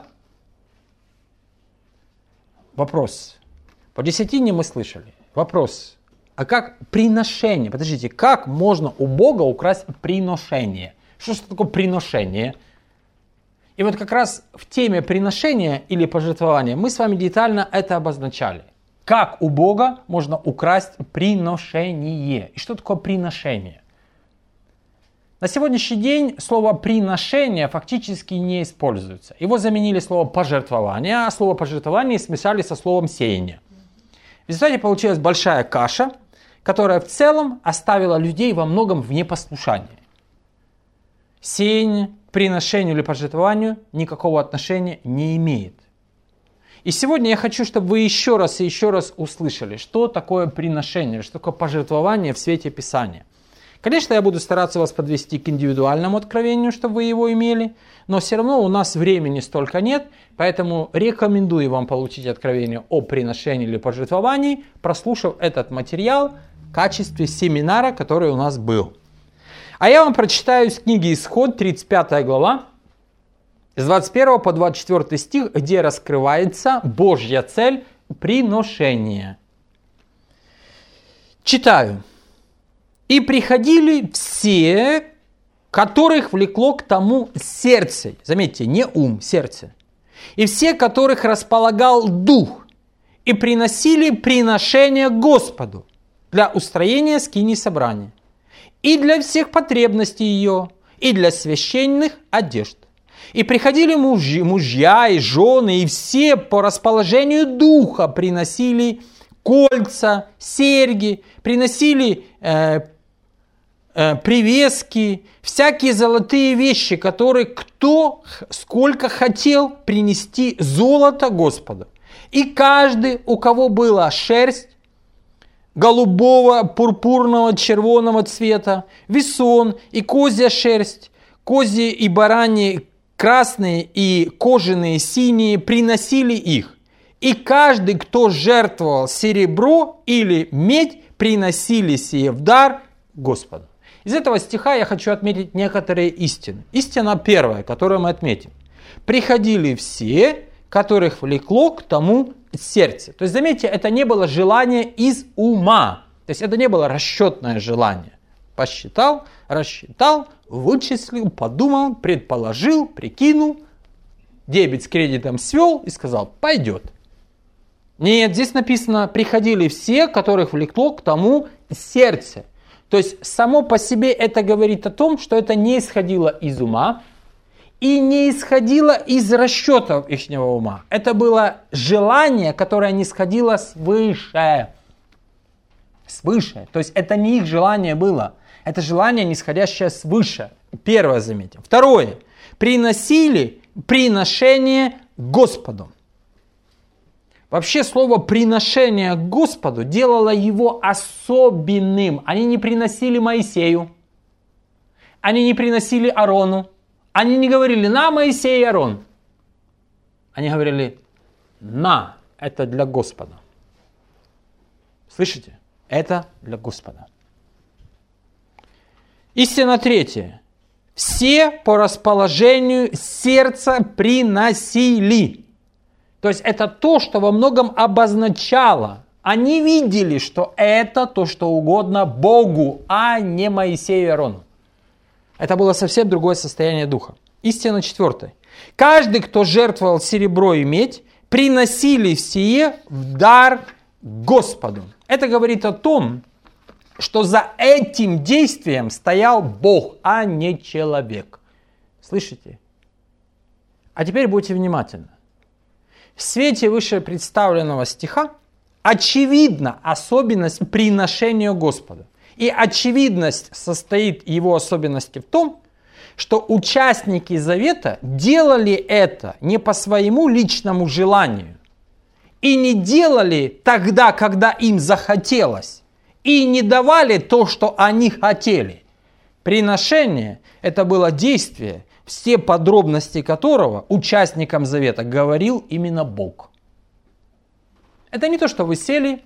Speaker 1: Вопрос. По десятине мы слышали. Вопрос. А как приношение? Подождите, как можно у Бога украсть приношение? Что же такое приношение? И вот как раз в теме приношения или пожертвования мы с вами детально это обозначали. Как у Бога можно украсть приношение? И что такое приношение? На сегодняшний день слово «приношение» фактически не используется. Его заменили слово «пожертвование», а слово «пожертвование» смешали со словом «сеяние». В результате получилась большая каша, которая в целом оставила людей во многом в непослушании. Сеяние к приношению или пожертвованию никакого отношения не имеет. И сегодня я хочу, чтобы вы еще раз и еще раз услышали, что такое приношение, что такое пожертвование в свете Писания. Конечно, я буду стараться вас подвести к индивидуальному откровению, чтобы вы его имели, но все равно у нас времени столько нет, поэтому рекомендую вам получить откровение о приношении или пожертвовании, прослушав этот материал в качестве семинара, который у нас был. А я вам прочитаю из книги Исход, тридцать пятая глава, с двадцать первого по двадцать четвёртый стих, где раскрывается Божья цель приношения. Читаю. «И приходили все, которых влекло к тому сердце». Заметьте, не ум, сердце. «И все, которых располагал дух, и приносили приношения Господу для устроения скинии собрания, и для всех потребностей ее, и для священных одежд. И приходили мужи, мужья и жены, и все по расположению духа приносили кольца, серьги, приносили э, э, привески, всякие золотые вещи, которые кто сколько хотел принести золото Господу. И каждый, у кого была шерсть голубого, пурпурного, червоного цвета, весон и козья шерсть, козьи и бараньи красные и кожаные синие, приносили их. И каждый, кто жертвовал серебро или медь, приносили сие в дар Господу. Из этого стиха я хочу отметить некоторые истины. Истина первая, которую мы отметим. Приходили все, которых влекло к тому сердце. То есть, заметьте, это не было желание из ума. То есть, это не было расчетное желание. Посчитал, рассчитал, вычислил, подумал, предположил, прикинул, дебет с кредитом свел и сказал, пойдет. Нет, здесь написано, приходили все, которых влекло к тому сердце. То есть, само по себе это говорит о том, что это не исходило из ума и не исходило из расчетов их ума. Это было желание, которое не исходило свыше. Свыше. То есть, это не их желание было. Это желание, нисходящее свыше. Первое заметим. Второе. Приносили приношение Господу. Вообще слово «приношение Господу» делало его особенным. Они не приносили Моисею. Они не приносили Аарону. Они не говорили «на, Моисей и Аарон». Они говорили «на, это для Господа». Слышите? Это для Господа. Истина третья. Все по расположению сердца приносили. То есть это то, что во многом обозначало. Они видели, что это то, что угодно Богу, а не Моисею и Аарону. Это было совсем другое состояние духа. Истина четвертая. Каждый, кто жертвовал серебро и медь, приносили сие в дар Господу. Это говорит о том, что за этим действием стоял Бог, а не человек. Слышите? А теперь будьте внимательны. В свете выше представленного стиха очевидна особенность приношения Господу. И очевидность состоит его особенности в том, что участники завета делали это не по своему личному желанию. И не делали тогда, когда им захотелось. И не давали то, что они хотели. Приношение – это было действие, все подробности которого участникам завета говорил именно Бог. Это не то, что вы сели,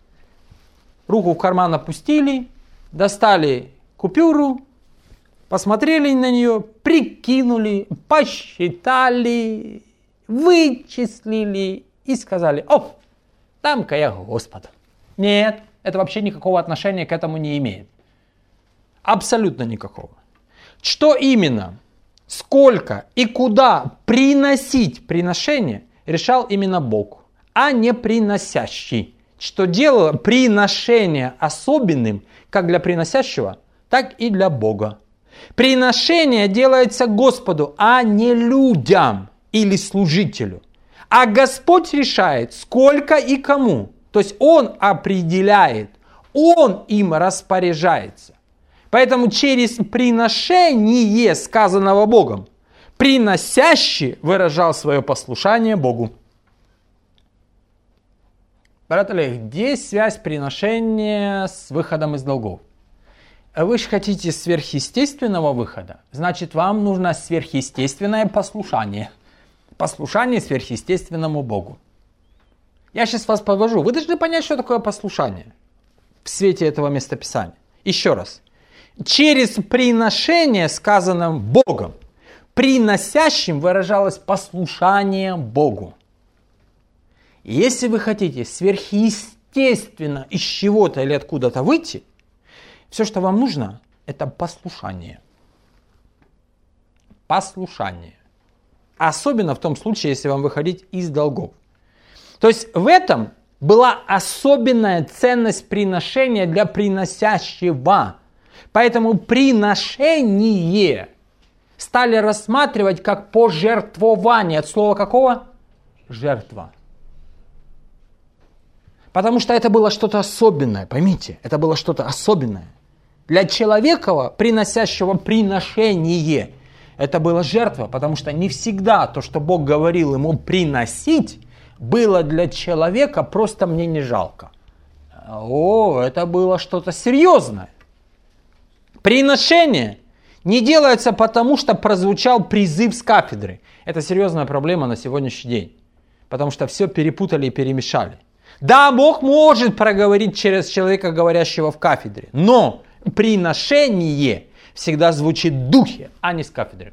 Speaker 1: руку в карман опустили, достали купюру, посмотрели на нее, прикинули, посчитали, вычислили и сказали: «О, там-ка я Господа». Нет, это вообще никакого отношения к этому не имеет. Абсолютно никакого. Что именно, сколько и куда приносить приношение, решал именно Бог, а не приносящий. Что делало приношение особенным как для приносящего, так и для Бога. Приношение делается Господу, а не людям или служителю. А Господь решает, сколько и кому. То есть Он определяет, Он им распоряжается. Поэтому через приношение, сказанного Богом, приносящий выражал свое послушание Богу. Брат Олег, где связь приношения с выходом из долгов? Вы же хотите сверхъестественного выхода, значит, вам нужно сверхъестественное послушание. Послушание сверхъестественному Богу. Я сейчас вас подвожу. Вы должны понять, что такое послушание в свете этого местописания. Еще раз. Через приношение, сказанным Богом, приносящим выражалось послушание Богу. Если вы хотите сверхъестественно из чего-то или откуда-то выйти, все, что вам нужно, это послушание. Послушание. Особенно в том случае, если вам выходить из долгов. То есть в этом была особенная ценность приношения для приносящего. Поэтому приношение стали рассматривать как пожертвование. От слова какого? Жертва. Потому что это было что-то особенное, поймите, это было что-то особенное. Для человека, приносящего приношение, это была жертва, потому что не всегда то, что Бог говорил ему приносить, было для человека просто мне не жалко. О, это было что-то серьезное. Приношение не делается потому, что прозвучал призыв с кафедры. Это серьезная проблема на сегодняшний день, потому что все перепутали и перемешали. Да, Бог может проговорить через человека, говорящего в кафедре, но приношение всегда звучит в духе, а не с кафедры.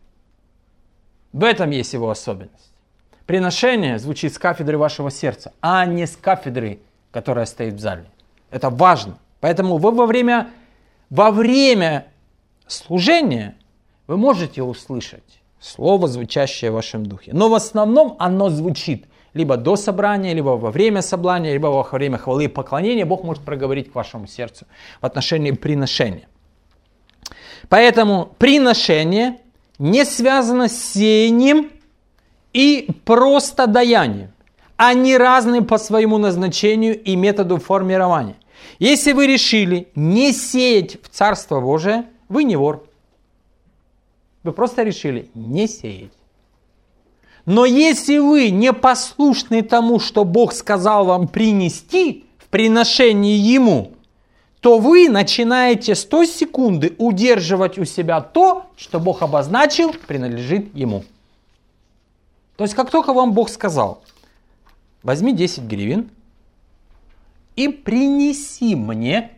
Speaker 1: В этом есть его особенность. Приношение звучит с кафедры вашего сердца, а не с кафедры, которая стоит в зале. Это важно. Поэтому вы во время, во время служения вы можете услышать слово, звучащее в вашем духе. Но в основном оно звучит либо до собрания, либо во время собрания, либо во время хвалы и поклонения. Бог может проговорить к вашему сердцу в отношении приношения. Поэтому приношение не связано с сеянием и просто даянием. Они разные по своему назначению и методу формирования. Если вы решили не сеять в Царство Божие, вы не вор. Вы просто решили не сеять. Но если вы не послушны тому, что Бог сказал вам принести в приношении Ему, то вы начинаете с той секунды удерживать у себя то, что Бог обозначил, принадлежит Ему. То есть, как только вам Бог сказал, возьми десять гривен и принеси мне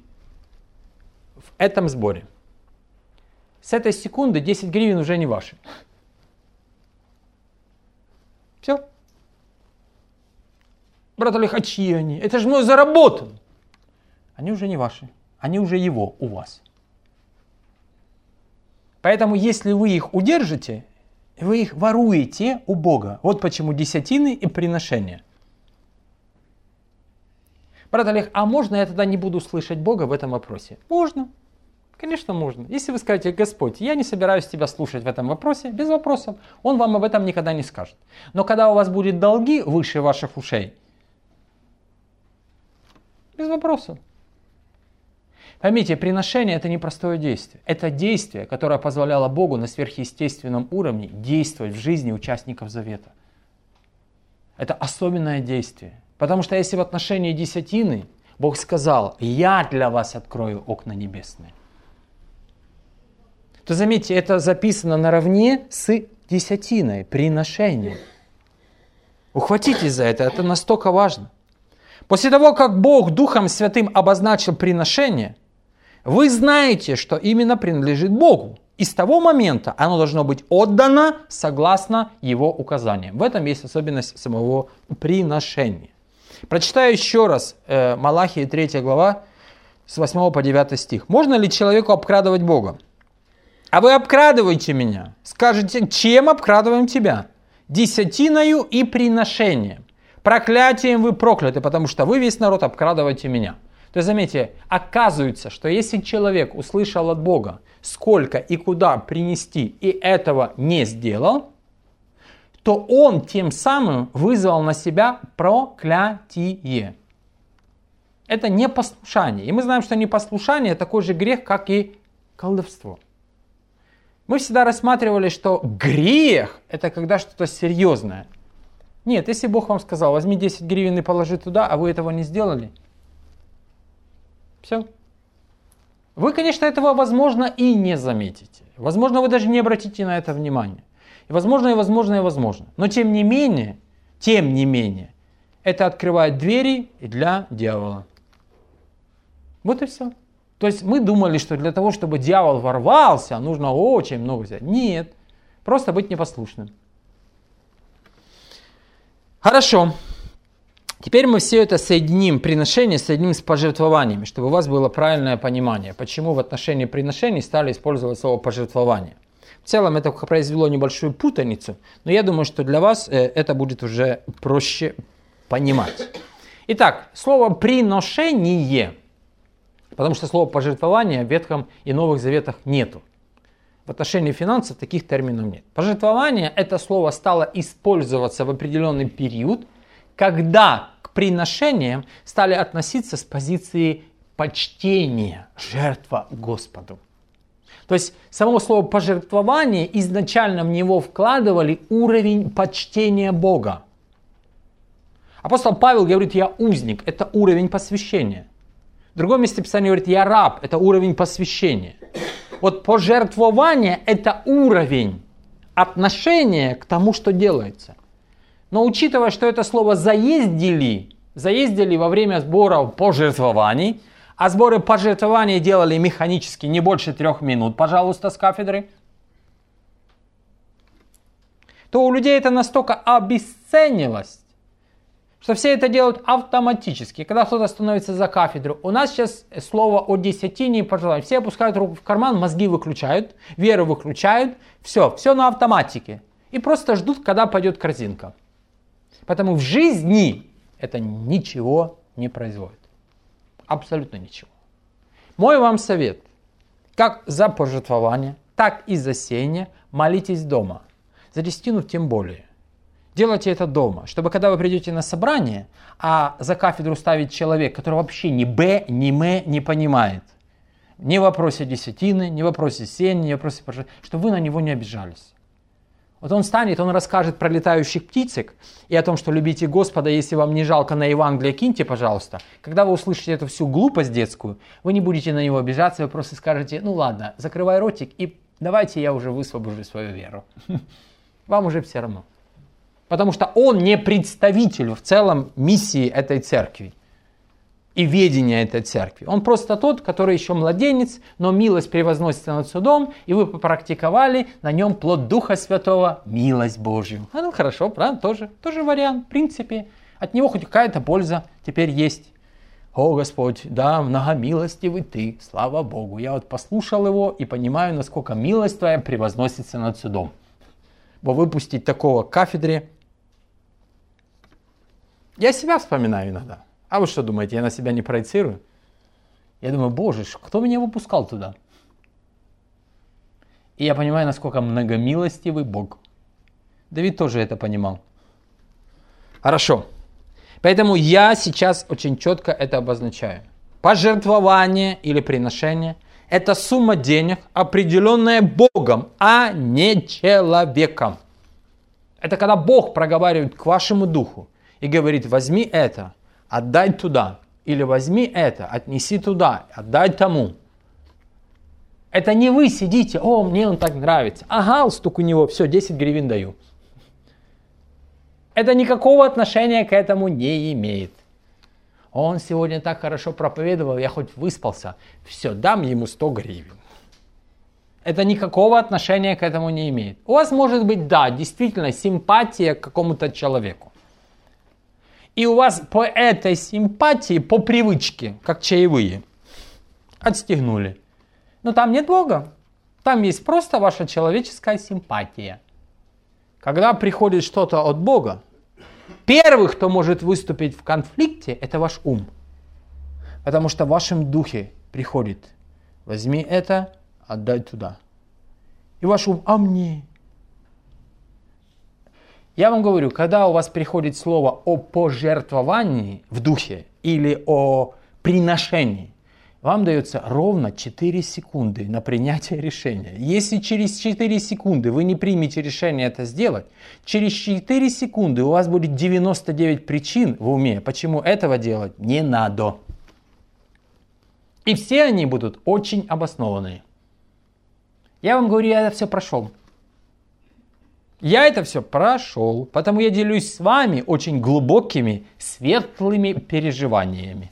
Speaker 1: в этом сборе. С этой секунды десять гривен уже не ваши. Все. Брат Олег, а чьи они? Это же мной заработано. Они уже не ваши. Они уже его у вас. Поэтому, если вы их удержите, вы их воруете у Бога. Вот почему десятины и приношения. Брат Олег, а можно я тогда не буду слышать Бога в этом вопросе? Можно. Конечно, можно. Если вы скажете, Господь, я не собираюсь тебя слушать в этом вопросе, без вопросов, Он вам об этом никогда не скажет. Но когда у вас будут долги выше ваших ушей, без вопросов. Поймите, приношение это не простое действие. Это действие, которое позволяло Богу на сверхъестественном уровне действовать в жизни участников завета. Это особенное действие. Потому что если в отношении десятины Бог сказал, я для вас открою окна небесные, то заметьте, это записано наравне с десятиной, приношением. Ухватитесь за это, это настолько важно. После того, как Бог Духом Святым обозначил приношение, вы знаете, что именно принадлежит Богу. И с того момента оно должно быть отдано согласно Его указаниям. В этом есть особенность самого приношения. Прочитаю еще раз э, Малахии третья глава с восьмого по девятый стих. Можно ли человеку обкрадывать Бога? А вы обкрадываете меня. Скажете, чем обкрадываем тебя? Десятиною и приношением. Проклятием вы прокляты, потому что вы весь народ обкрадываете меня. То есть, заметьте, оказывается, что если человек услышал от Бога, сколько и куда принести, и этого не сделал, то он тем самым вызвал на себя проклятие. Это непослушание. И мы знаем, что непослушание такой же грех, как и колдовство. Мы всегда рассматривали, что грех – это когда что-то серьезное. Нет, если Бог вам сказал, возьми десять гривен и положи туда, а вы этого не сделали, все. Вы, конечно, этого, возможно, и не заметите. Возможно, вы даже не обратите на это внимания. И возможно, и возможно, и возможно. Но тем не менее, тем не менее, это открывает двери и для дьявола. Вот и все. То есть мы думали, что для того, чтобы дьявол ворвался, нужно очень много взять. Нет, просто быть непослушным. Хорошо. Теперь мы все это соединим, приношение соединим с пожертвованиями, чтобы у вас было правильное понимание, почему в отношении приношений стали использовать слово пожертвование. В целом это произвело небольшую путаницу, но я думаю, что для вас это будет уже проще понимать. Итак, слово приношение, потому что слова пожертвование в Ветхом и Новых Заветах нету. В отношении финансов таких терминов нет. Пожертвование, это слово стало использоваться в определенный период, когда к приношениям стали относиться с позиции почтение, жертва Господу. То есть само слово пожертвование, изначально в него вкладывали уровень почтения Бога. Апостол Павел говорит, я узник, это уровень посвящения. В другом месте Писания говорит, я раб, это уровень посвящения. Вот пожертвование это уровень отношения к тому, что делается. Но учитывая, что это слово заездили, заездили во время сборов пожертвований, а сборы пожертвований делали механически не больше трех минут, пожалуйста, с кафедры, то у людей это настолько обесценилось, что все это делают автоматически. Когда кто-то становится за кафедру, у нас сейчас слово о десятине и пожелании. Все опускают руку в карман, мозги выключают, веру выключают, все, все на автоматике. И просто ждут, когда пойдет корзинка. Поэтому в жизни это ничего не производит. Абсолютно ничего. Мой вам совет. Как за пожертвование, так и за сеяние молитесь дома. За десятину тем более. Делайте это дома, чтобы когда вы придете на собрание, а за кафедру ставит человек, который вообще ни Б, ни М не понимает, ни в вопросе десятины, ни в вопросе сеяния, ни в вопросе пожертвования, чтобы вы на него не обижались. Вот он станет, он расскажет про летающих птичек и о том, что любите Господа, если вам не жалко на Евангелие, киньте, пожалуйста. Когда вы услышите эту всю глупость детскую, вы не будете на него обижаться, вы просто скажете, ну ладно, закрывай ротик и давайте я уже высвобожу свою веру. Вам уже все равно. Потому что он не представитель в целом миссии этой церкви и ведения этой церкви. Он просто тот, который еще младенец, но милость превозносится над судом, и вы попрактиковали на нем плод Духа Святого, милость Божью. А ну хорошо, правда, тоже, тоже вариант, в принципе. От него хоть какая-то польза теперь есть. О, Господь, да, многомилостивый Ты, слава Богу. Я вот послушал его и понимаю, насколько милость Твоя превозносится над судом. Бо выпустить такого к кафедре. Я себя вспоминаю иногда. А вы что думаете, я на себя не проецирую? Я думаю, Боже, кто меня выпускал туда? И я понимаю, насколько многомилостивый Бог. Давид тоже это понимал. Хорошо. Поэтому я сейчас очень четко это обозначаю. Пожертвование или приношение – это сумма денег, определенная Богом, а не человеком. Это когда Бог проговаривает к вашему духу и говорит, возьми это, отдай туда. Или возьми это, отнеси туда, отдай тому. Это не вы сидите, о, мне он так нравится. А галстук у него, все, десять гривен даю. Это никакого отношения к этому не имеет. Он сегодня так хорошо проповедовал, я хоть выспался. Все, дам ему сто гривен. Это никакого отношения к этому не имеет. У вас может быть, да, действительно, симпатия к какому-то человеку. И у вас по этой симпатии, по привычке, как чаевые, отстегнули. Но там нет Бога. Там есть просто ваша человеческая симпатия. Когда приходит что-то от Бога, первый, кто может выступить в конфликте, это ваш ум. Потому что в вашем духе приходит, возьми это, отдай туда. И ваш ум, а мне? Я вам говорю, когда у вас приходит слово о пожертвовании в духе или о приношении, вам дается ровно четыре секунды на принятие решения. Если через четыре секунды вы не примете решение это сделать, через четыре секунды у вас будет девяносто девять причин в уме, почему этого делать не надо. И все они будут очень обоснованные. Я вам говорю, я это все прошел. Я это все прошел, потому я делюсь с вами очень глубокими, светлыми переживаниями.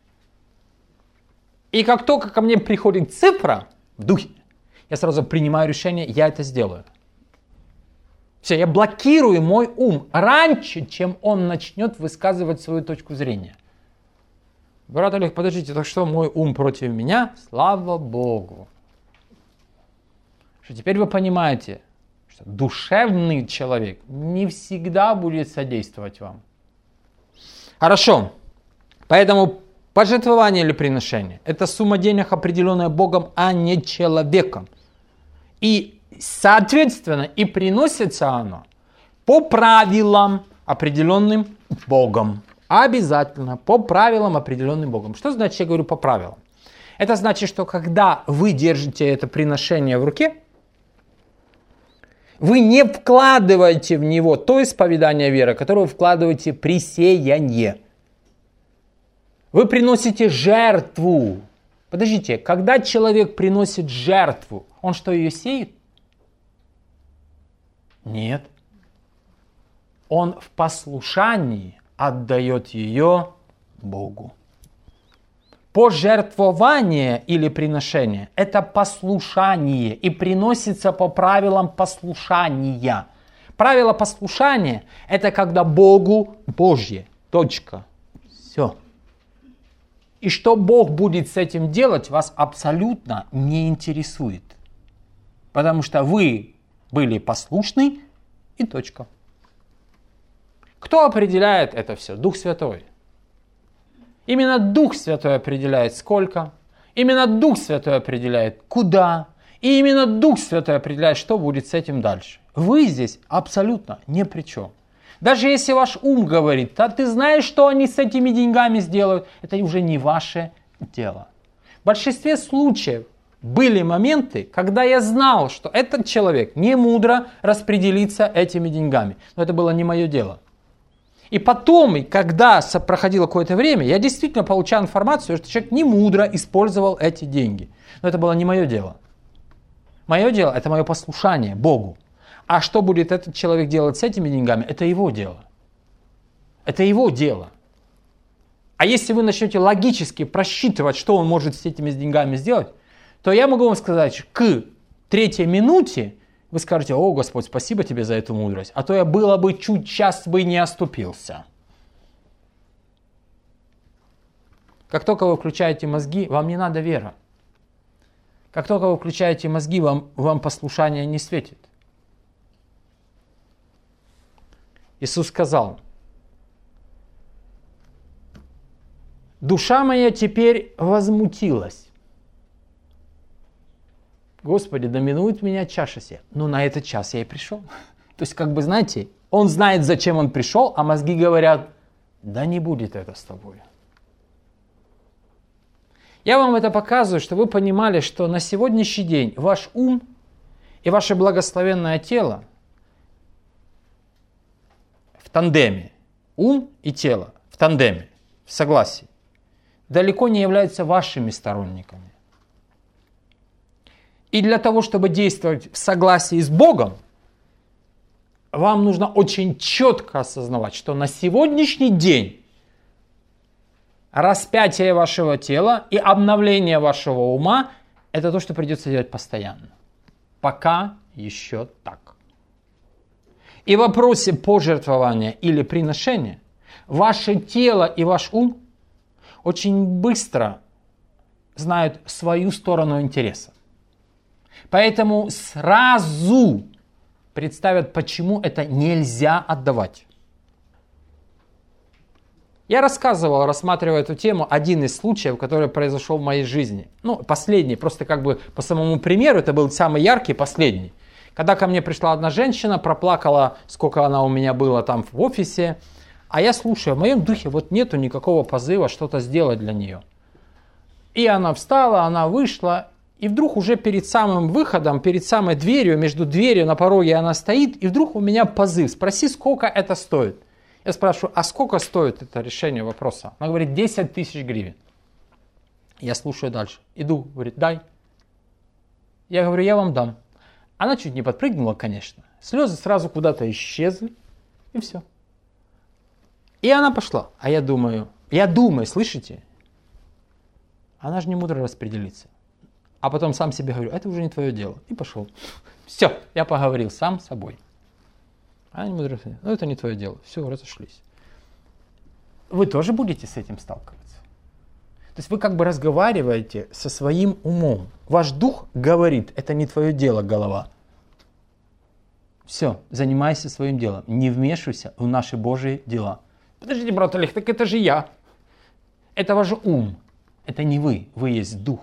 Speaker 1: И как только ко мне приходит цифра в духе, я сразу принимаю решение, я это сделаю. Все, я блокирую мой ум раньше, чем он начнет высказывать свою точку зрения. Брат Олег, подождите, так что мой ум против меня? Слава Богу. Что теперь вы понимаете, что душевный человек не всегда будет содействовать вам. Хорошо. Поэтому пожертвование или приношение – это сумма денег, определенная Богом, а не человеком. И, соответственно, и приносится оно по правилам, определенным Богом. Обязательно. По правилам, определенным Богом. Что значит, я говорю по правилам? Это значит, что когда вы держите это приношение в руке, вы не вкладываете в него то исповедание веры, которое вы вкладываете при сеянии. Вы приносите жертву. Подождите, когда человек приносит жертву, он что, ее сеет? Нет. Он в послушании отдает ее Богу. Пожертвование или приношение – это послушание и приносится по правилам послушания. Правило послушания – это когда Богу Божье. Точка. Все. И что Бог будет с этим делать, вас абсолютно не интересует. Потому что вы были послушны и точка. Кто определяет это все? Дух Святой. Именно Дух Святой определяет сколько. Именно Дух Святой определяет куда. И именно Дух Святой определяет, что будет с этим дальше. Вы здесь абсолютно ни при чем. Даже если ваш ум говорит, да ты знаешь, что они с этими деньгами сделают, это уже не ваше дело. В большинстве случаев были моменты, когда я знал, что этот человек не мудро распределится этими деньгами. Но это было не мое дело. И потом, когда проходило какое-то время, я действительно получал информацию, что человек не мудро использовал эти деньги. Но это было не мое дело. Мое дело – это мое послушание Богу. А что будет этот человек делать с этими деньгами, это его дело. Это его дело. А если вы начнете логически просчитывать, что он может с этими деньгами сделать, то я могу вам сказать, к третьей минуте вы скажете: о, Господь, спасибо тебе за эту мудрость, а то я было бы чуть час бы не оступился. Как только вы включаете мозги, вам не надо вера. Как только вы включаете мозги, вам, вам послушание не светит. Иисус сказал: душа моя теперь возмутилась. Господи, доминует меня чаша сия. Ну, на этот час я и пришел. То есть, как бы, знаете, он знает, зачем он пришел, а мозги говорят: да не будет это с тобой. Я вам это показываю, чтобы вы понимали, что на сегодняшний день ваш ум и ваше благословенное тело в тандеме, ум и тело в тандеме, в согласии, далеко не являются вашими сторонниками. И для того, чтобы действовать в согласии с Богом, вам нужно очень четко осознавать, что на сегодняшний день распятие вашего тела и обновление вашего ума – это то, что придется делать постоянно. Пока еще так. И в вопросе пожертвования или приношения ваше тело и ваш ум очень быстро знают свою сторону интереса. Поэтому сразу представят, почему это нельзя отдавать. Я рассказывал, рассматривая эту тему, один из случаев, который произошел в моей жизни. Ну, последний, просто как бы по самому примеру, это был самый яркий, последний. Когда ко мне пришла одна женщина, проплакала, сколько она у меня была там в офисе, а я слушаю, в моем духе вот нету никакого позыва что-то сделать для нее. И она встала, она вышла, и вдруг уже перед самым выходом, перед самой дверью, между дверью на пороге она стоит, и вдруг у меня позыв: спроси, сколько это стоит. Я спрашиваю: а сколько стоит это решение вопроса? Она говорит: десять тысяч гривен. Я слушаю дальше. Иду, говорит: дай. Я говорю: я вам дам. Она чуть не подпрыгнула, конечно. Слезы сразу куда-то исчезли, и все. И она пошла. А я думаю, я думаю, слышите? Она же не мудро распределится. А потом сам себе говорю: это уже не твое дело. И пошел. Все, я поговорил сам с собой. А не мудро, ну это не твое дело. Все, разошлись. Вы тоже будете с этим сталкиваться. То есть вы как бы разговариваете со своим умом. Ваш дух говорит: это не твое дело, голова. Все, занимайся своим делом. Не вмешивайся в наши Божьи дела. Подождите, брат Олег, так это же я. Это ваш ум. Это не вы. Вы есть дух,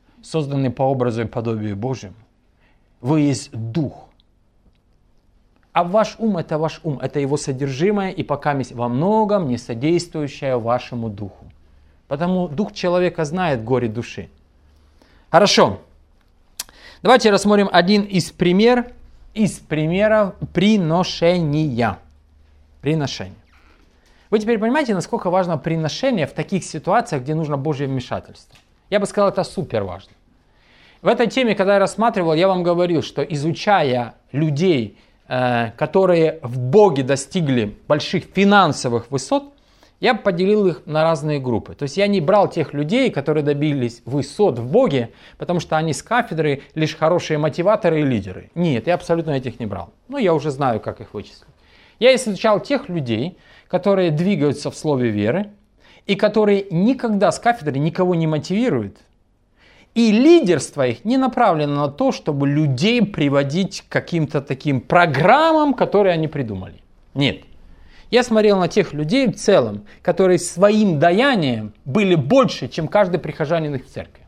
Speaker 1: созданный по образу и подобию Божьему. Вы есть дух. А ваш ум – это ваш ум, это его содержимое и пока во многом не содействующее вашему духу. Потому дух человека знает горе души. Хорошо. Давайте рассмотрим один из примеров, из примеров приношения. Приношение. Вы теперь понимаете, насколько важно приношение в таких ситуациях, где нужно Божье вмешательство. Я бы сказал, это супер важно. В этой теме, когда я рассматривал, я вам говорил, что изучая людей, которые в Боге достигли больших финансовых высот, я поделил их на разные группы. То есть я не брал тех людей, которые добились высот в Боге, потому что они с кафедры лишь хорошие мотиваторы и лидеры. Нет, я абсолютно этих не брал. Но я уже знаю, как их вычислить. Я изучал тех людей, которые двигаются в слове веры, и которые никогда с кафедры никого не мотивируют. И лидерство их не направлено на то, чтобы людей приводить к каким-то таким программам, которые они придумали. Нет. Я смотрел на тех людей в целом, которые своим даянием были больше, чем каждый прихожанин их в церкви.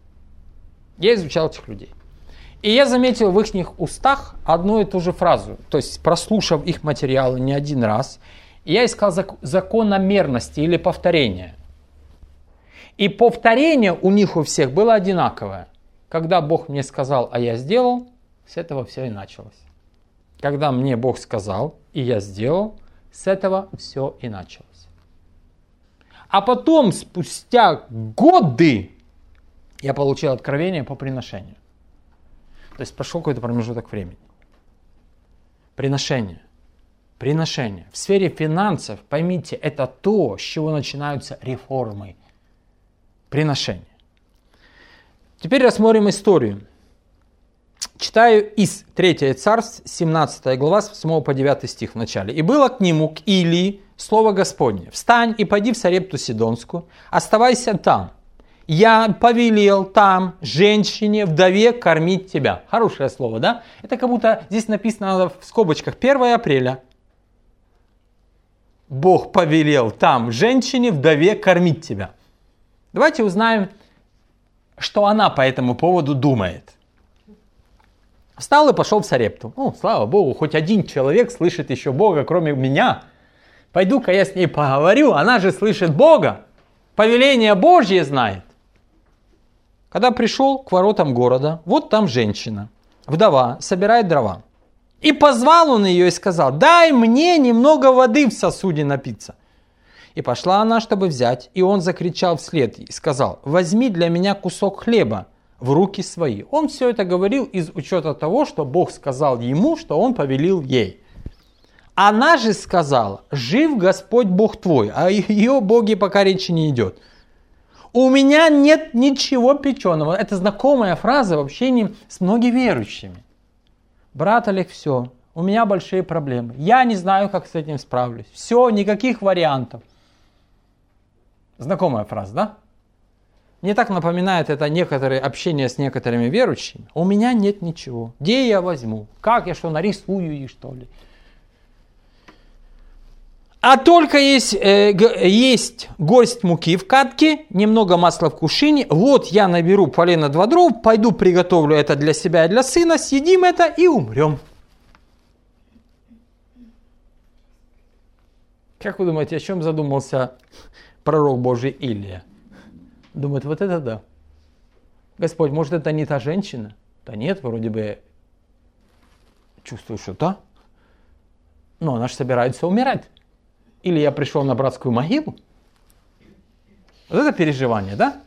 Speaker 1: Я изучал этих людей. И я заметил в их устах одну и ту же фразу. То есть, прослушав их материалы не один раз, я искал закономерности или повторения. И повторение у них у всех было одинаковое. Когда Бог мне сказал, а я сделал, с этого все и началось. Когда мне Бог сказал, и я сделал, с этого все и началось. А потом, спустя годы, я получил откровение по приношению. То есть прошел какой-то промежуток времени. Приношение. Приношение. В сфере финансов, поймите, это то, с чего начинаются реформы. Приношение. Теперь рассмотрим историю. Читаю из третьего Царств, семнадцатая глава, с восьмого по девятый стих в начале. «И было к нему, к Илии, слово Господне: встань и пойди в Сарепту Сидонскую, оставайся там. Я повелел там женщине, вдове кормить тебя». Хорошее слово, да? Это как будто здесь написано в скобочках первого апреля. Бог повелел там женщине, вдове кормить тебя. Давайте узнаем, что она по этому поводу думает. Встал и пошел в Сарепту. Ну, слава Богу, хоть один человек слышит еще Бога, кроме меня. Пойду-ка я с ней поговорю, она же слышит Бога. Повеление Божье знает. Когда пришел к воротам города, вот там женщина, вдова, собирает дрова. И позвал он ее и сказал: дай мне немного воды в сосуде напиться. И пошла она, чтобы взять, и он закричал вслед и сказал: возьми для меня кусок хлеба в руки свои. Он все это говорил из учета того, что Бог сказал ему, что он повелел ей. Она же сказала: жив Господь Бог твой, а ее Боге пока речи не идет. У меня нет ничего печеного. Это знакомая фраза в общении с многими верующими. Брат Олег, все, у меня большие проблемы. Я не знаю, как с этим справлюсь. Все, никаких вариантов. Знакомая фраза, да? Мне так напоминает это некоторые общения с некоторыми верующими. У меня нет ничего. Где я возьму? Как я что, нарисую их, что ли? А только есть, э, есть горсть муки в катке, немного масла в кувшине. Вот я наберу полено два дров, пойду приготовлю это для себя и для сына, съедим это и умрем. Как вы думаете, о чем задумался пророк Божий Илия? Думает, вот это да. Господь, может, это не та женщина? Да нет, вроде бы чувствую, что да. Но она же собирается умирать. Или я пришел на братскую могилу? Вот это переживание, да?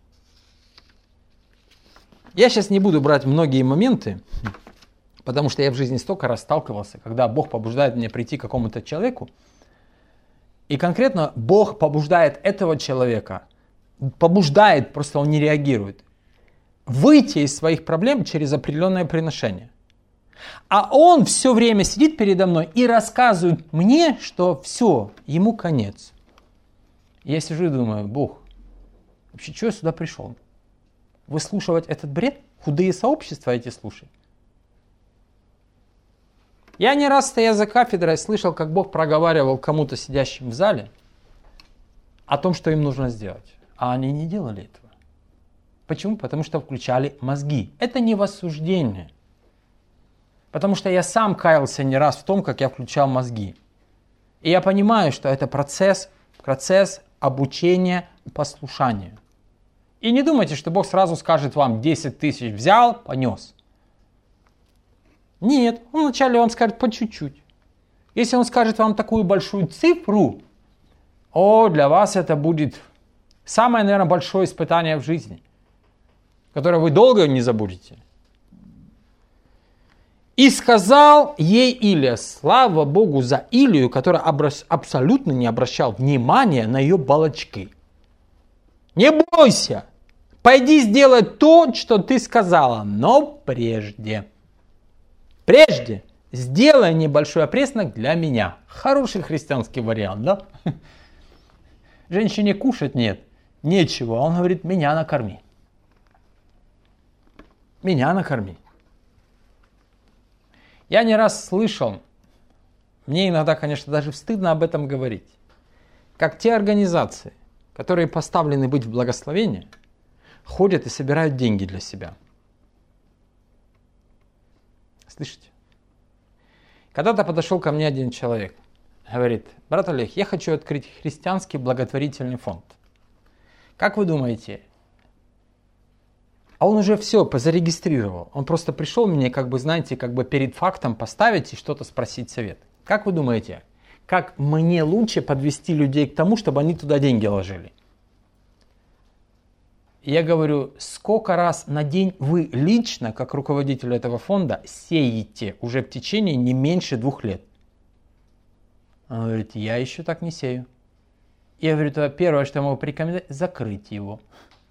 Speaker 1: Я сейчас не буду брать многие моменты, потому что я в жизни столько раз сталкивался, когда Бог побуждает меня прийти к какому-то человеку, и конкретно Бог побуждает этого человека, побуждает, просто он не реагирует, выйти из своих проблем через определенное приношение. А он все время сидит передо мной и рассказывает мне, что все, ему конец. Я сижу и думаю: Бог, вообще, что я сюда пришел? Выслушивать этот бред? Худые сообщества эти слушать? Я не раз, стоя за кафедрой, слышал, как Бог проговаривал кому-то, сидящим в зале, о том, что им нужно сделать. А они не делали этого. Почему? Потому что включали мозги. Это не в осуждение. Потому что я сам каялся не раз в том, как я включал мозги. И я понимаю, что это процесс, процесс обучения послушанию. И не думайте, что Бог сразу скажет вам десять тысяч взял, понес. Нет, он вначале вам скажет по чуть-чуть. Если он скажет вам такую большую цифру, о, для вас это будет самое, наверное, большое испытание в жизни, которое вы долго не забудете. И сказал ей Илия, слава Богу за Илию, который абсолютно не обращал внимания на ее балачки. Не бойся, пойди сделай то, что ты сказала, но прежде, прежде сделай небольшой опреснок для меня. Хороший христианский вариант, да? Женщине кушать нет, нечего, он говорит, меня накорми. Меня накорми. Я не раз слышал, мне иногда, конечно, даже стыдно об этом говорить, как те организации, которые поставлены быть в благословении, ходят и собирают деньги для себя. Слышите? Когда-то подошел ко мне один человек, говорит, брат Олег, я хочу открыть христианский благотворительный фонд. Как вы думаете? А он уже все зарегистрировал. Он просто пришел мне, как бы, знаете, как бы перед фактом поставить и что-то спросить совет. Как вы думаете, как мне лучше подвести людей к тому, чтобы они туда деньги ложили? Я говорю, сколько раз на день вы лично, как руководитель этого фонда, сеете уже в течение не меньше двух лет? Он говорит, я еще так не сею. Я говорю, то первое, что я могу порекомендовать, закрыть его.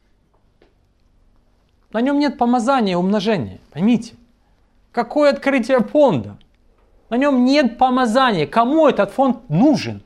Speaker 1: На нем нет помазания, умножения. Поймите, какое открытие фонда? На нем нет помазания. Кому этот фонд нужен?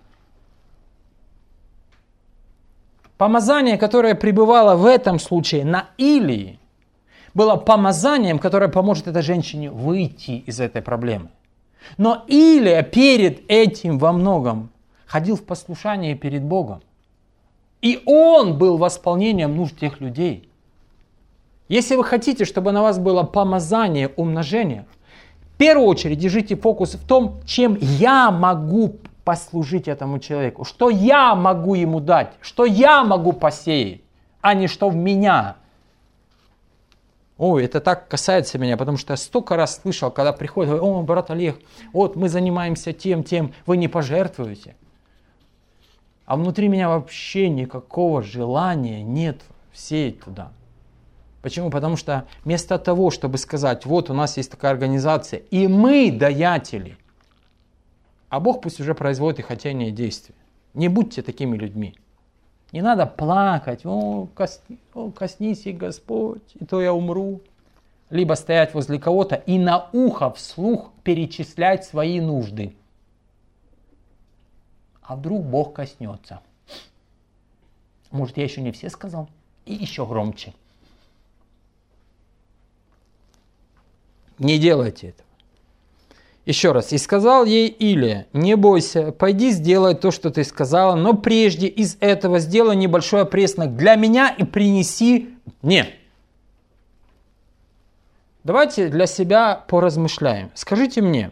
Speaker 1: Помазание, которое пребывало в этом случае на Илии, было помазанием, которое поможет этой женщине выйти из этой проблемы. Но Илия перед этим во многом ходил в послушании перед Богом. И он был восполнением нужд тех людей. Если вы хотите, чтобы на вас было помазание, умножение, в первую очередь держите фокус в том, чем я могу послужить этому человеку, что я могу ему дать, что я могу посеять, а не что в меня. Ой, это так касается меня, потому что я столько раз слышал, когда приходят, о, брат Олег, вот мы занимаемся тем, тем, вы не пожертвуете. А внутри меня вообще никакого желания нет сеять туда. Почему? Потому что вместо того, чтобы сказать, вот у нас есть такая организация, и мы даятели, а Бог пусть уже производит и хотение, и действия. Не будьте такими людьми. Не надо плакать, о, косни, о, коснись, и Господь, и то я умру. Либо стоять возле кого-то и на ухо вслух перечислять свои нужды. А вдруг Бог коснется? Может, я еще не все сказал? И еще громче. Не делайте этого. Еще раз. И сказал ей Илия, не бойся, пойди сделай то, что ты сказала, но прежде из этого сделай небольшой опреснок для меня и принеси мне. Давайте для себя поразмышляем. Скажите мне,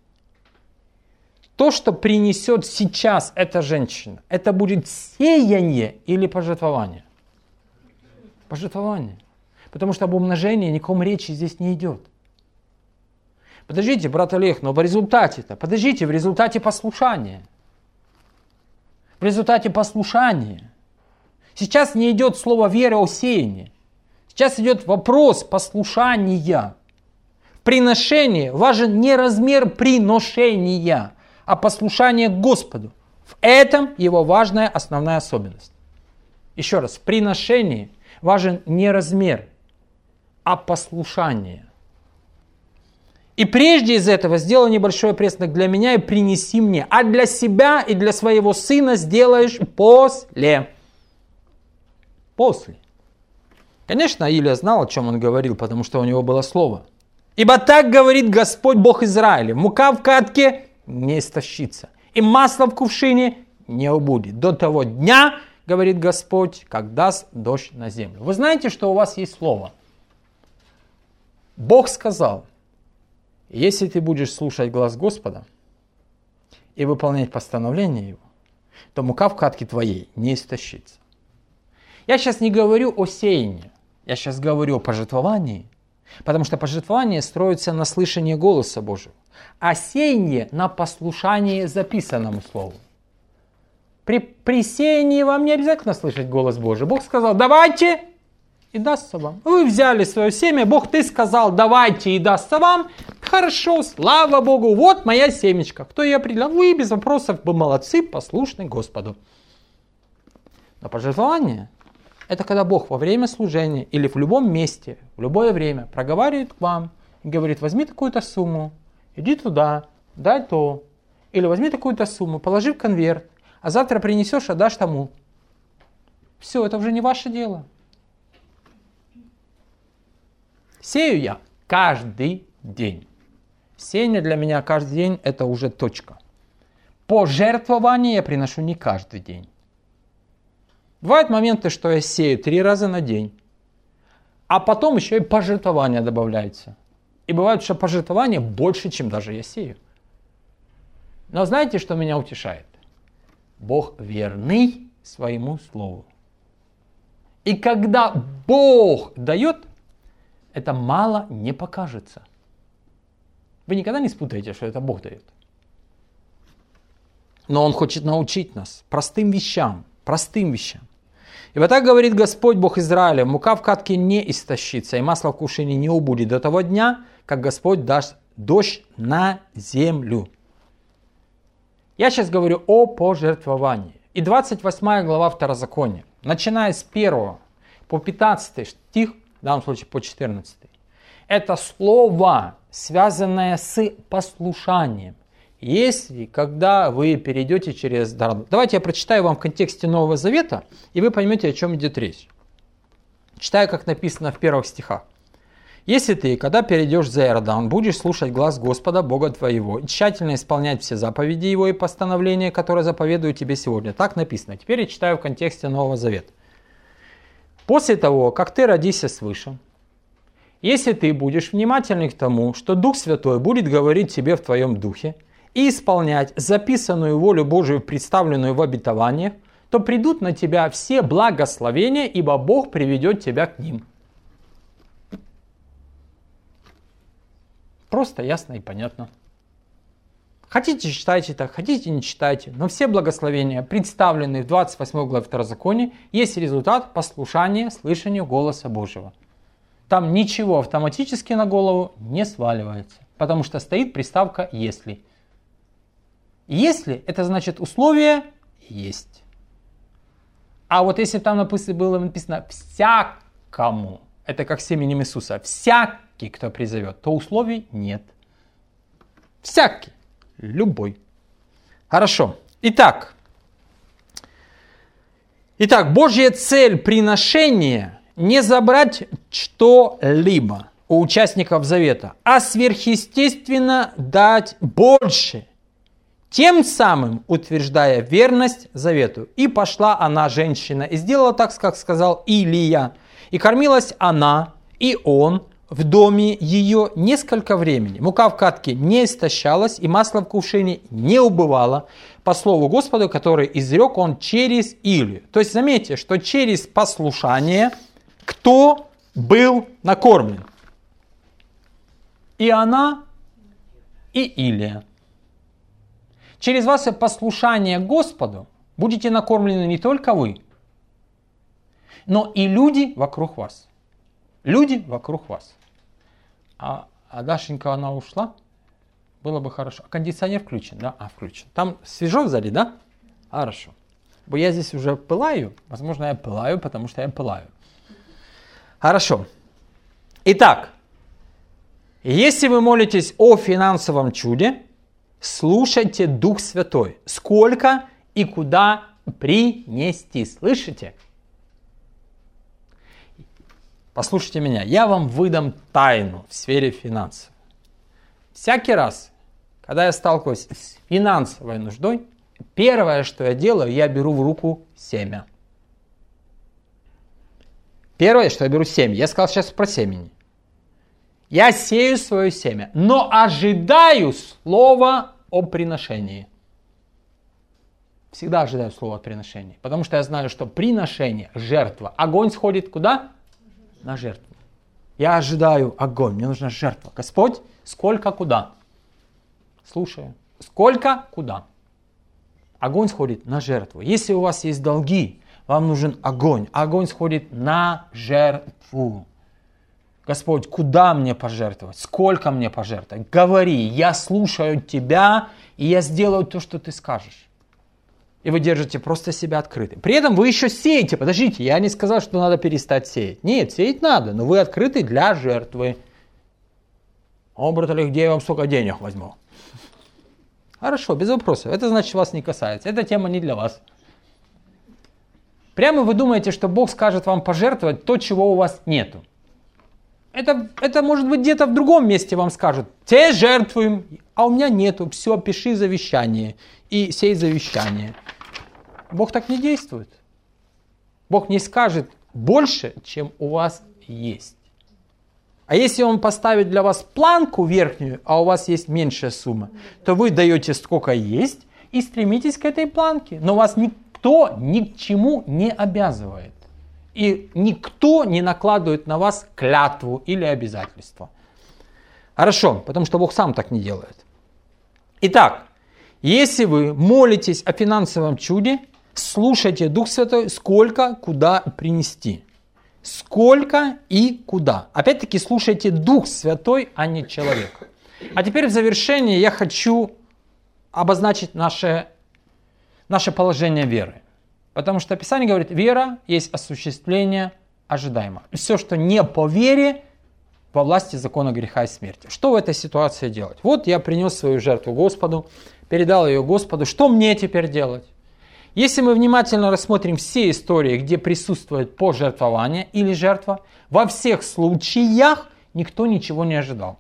Speaker 1: то, что принесет сейчас эта женщина, это будет сеяние или пожертвование? Пожертвование. Потому что об умножении никаком речи здесь не идет. Подождите, брат Олег, но в результате-то, подождите, в результате послушания. В результате послушания. Сейчас не идет слово вера о сеянии. Сейчас идет вопрос послушания. В приношении важен не размер приношения, а послушание к Господу. В этом его важная основная особенность. Еще раз, в приношении важен не размер, а послушание. И прежде из этого сделай небольшой опреснок для меня и принеси мне. А для себя и для своего сына сделаешь после. После. Конечно, Илия знал, о чем он говорил, потому что у него было слово. Ибо так говорит Господь Бог Израиля. Мука в катке не истощится. И масло в кувшине не убудет. До того дня, говорит Господь, как даст дождь на землю. Вы знаете, что у вас есть слово. Бог сказал. Если ты будешь слушать глаз Господа и выполнять постановления Его, то мука в катке твоей не истощится. Я сейчас не говорю о сеянии, я сейчас говорю о пожертвовании, потому что пожертвование строится на слышании голоса Божьего, а сеяние на послушании записанному слову. При, при сеянии вам не обязательно слышать голос Божий. Бог сказал, давайте, и дастся вам. Вы взяли свое семя, Бог, ты сказал, давайте, и дастся вам. Хорошо, слава Богу, вот моя семечка. Кто ее определил? Вы без вопросов, вы молодцы, послушны Господу. Но пожертвование – это когда Бог во время служения или в любом месте, в любое время проговаривает к вам и говорит, возьми такую-то сумму, иди туда, дай то. Или возьми такую-то сумму, положи в конверт, а завтра принесешь, отдашь тому. Все, это уже не ваше дело. Сею я каждый день. Сеяние для меня каждый день – это уже точка. Пожертвование я приношу не каждый день. Бывают моменты, что я сею три раза на день, а потом еще и пожертвование добавляется. И бывает, что пожертвование больше, чем даже я сею. Но знаете, что меня утешает? Бог верный своему слову. И когда Бог дает, это мало не покажется. Вы никогда не спутаете, что это Бог дает. Но Он хочет научить нас простым вещам, простым вещам. И вот так говорит Господь Бог Израиля, мука в катке не истощится, и масло в кувшине не убудет до того дня, как Господь даст дождь на землю. Я сейчас говорю о пожертвовании. И двадцать восьмая глава Второзакония, начиная с первого по пятнадцатый стих, в данном случае по четырнадцатый, это слово, связанное с послушанием. Если, когда вы перейдете через Иордан. Давайте я прочитаю вам в контексте Нового Завета, и вы поймете, о чем идет речь. Читаю, как написано в первых стихах. «Если ты, когда перейдешь за Иордан, будешь слушать глаз Господа, Бога твоего, и тщательно исполнять все заповеди Его и постановления, которые заповедую тебе сегодня». Так написано. Теперь я читаю в контексте Нового Завета. «После того, как ты родишься свыше, если ты будешь внимательный к тому, что Дух Святой будет говорить тебе в твоем духе, и исполнять записанную волю Божию, представленную в обетованиях, то придут на тебя все благословения, ибо Бог приведет тебя к ним». Просто, ясно и понятно. Хотите, читайте так, хотите, не читайте, но все благословения, представленные в двадцать восьмой главе Второзакония, есть результат послушания, слышанию голоса Божьего. Там ничего автоматически на голову не сваливается, потому что стоит приставка «если». Если, это значит условие есть. А вот если там было написано «всякому», это как с именем Иисуса, «всякий, кто призовет», то условий нет. Всякий, любой. Хорошо. Итак, Итак, Божья цель приношения – не забрать что-либо у участников завета, а сверхъестественно дать больше, тем самым утверждая верность завету. И пошла она, женщина, и сделала так, как сказал Илия. И кормилась она, и он в доме ее несколько времени. Мука в катке не истощалась, и масло в кувшине не убывало, по слову Господа, который изрек он через Илию. То есть заметьте, что через послушание кто был накормлен? И она, и Илия. Через ваше послушание Господу будете накормлены не только вы, но и люди вокруг вас. Люди вокруг вас. А, а Дашенька, она ушла? Было бы хорошо. А кондиционер включен, да? А, включен. Там свежо в зале, да? Хорошо. Бо я здесь уже пылаю. Возможно, я пылаю, потому что я пылаю. Хорошо. Итак, если вы молитесь о финансовом чуде, слушайте Дух Святой. Сколько и куда принести. Слышите? Послушайте меня. Я вам выдам тайну в сфере финансов. Всякий раз, когда я сталкиваюсь с финансовой нуждой, первое, что я делаю, я беру в руку семя. Первое, что я беру семя. Я сказал сейчас про семени. Я сею свое семя, но ожидаю слова о приношении. Всегда ожидаю слова о приношении, потому что я знаю, что приношение, жертва, огонь сходит куда? На жертву. Я ожидаю огонь, мне нужна жертва. Господь, сколько, куда? Слушаю. Сколько, куда? Огонь сходит на жертву. Если у вас есть долги, вам нужен огонь. Огонь сходит на жертву. Господь, куда мне пожертвовать? Сколько мне пожертвовать? Говори, я слушаю тебя, и я сделаю то, что ты скажешь. И вы держите просто себя открытым. При этом вы еще сеете. Подождите, я не сказал, что надо перестать сеять. Нет, сеять надо, но вы открыты для жертвы. О, братали, где я вам столько денег возьму? Хорошо, без вопросов. Это значит, вас не касается. Эта тема не для вас. Прямо вы думаете, что Бог скажет вам пожертвовать то, чего у вас нету. Это, это может быть где-то в другом месте вам скажут. Те жертвуем, а у меня нету. Все, пиши завещание и сей завещание. Бог так не действует. Бог не скажет больше, чем у вас есть. А если Он поставит для вас планку верхнюю, а у вас есть меньшая сумма, то вы даете сколько есть и стремитесь к этой планке. Но вас никто ни к чему не обязывает. И никто не накладывает на вас клятву или обязательство. Хорошо, потому что Бог сам так не делает. Итак, если вы молитесь о финансовом чуде, слушайте Дух Святой, сколько, куда принести. Сколько и куда. Опять-таки слушайте Дух Святой, а не человек. А теперь в завершение я хочу обозначить наше, наше положение веры. Потому что Писание говорит, вера есть осуществление ожидаемого. Все, что не по вере, во власти закона греха и смерти. Что в этой ситуации делать? Вот я принес свою жертву Господу, передал ее Господу. Что мне теперь делать? Если мы внимательно рассмотрим все истории, где присутствует пожертвование или жертва, во всех случаях никто ничего не ожидал.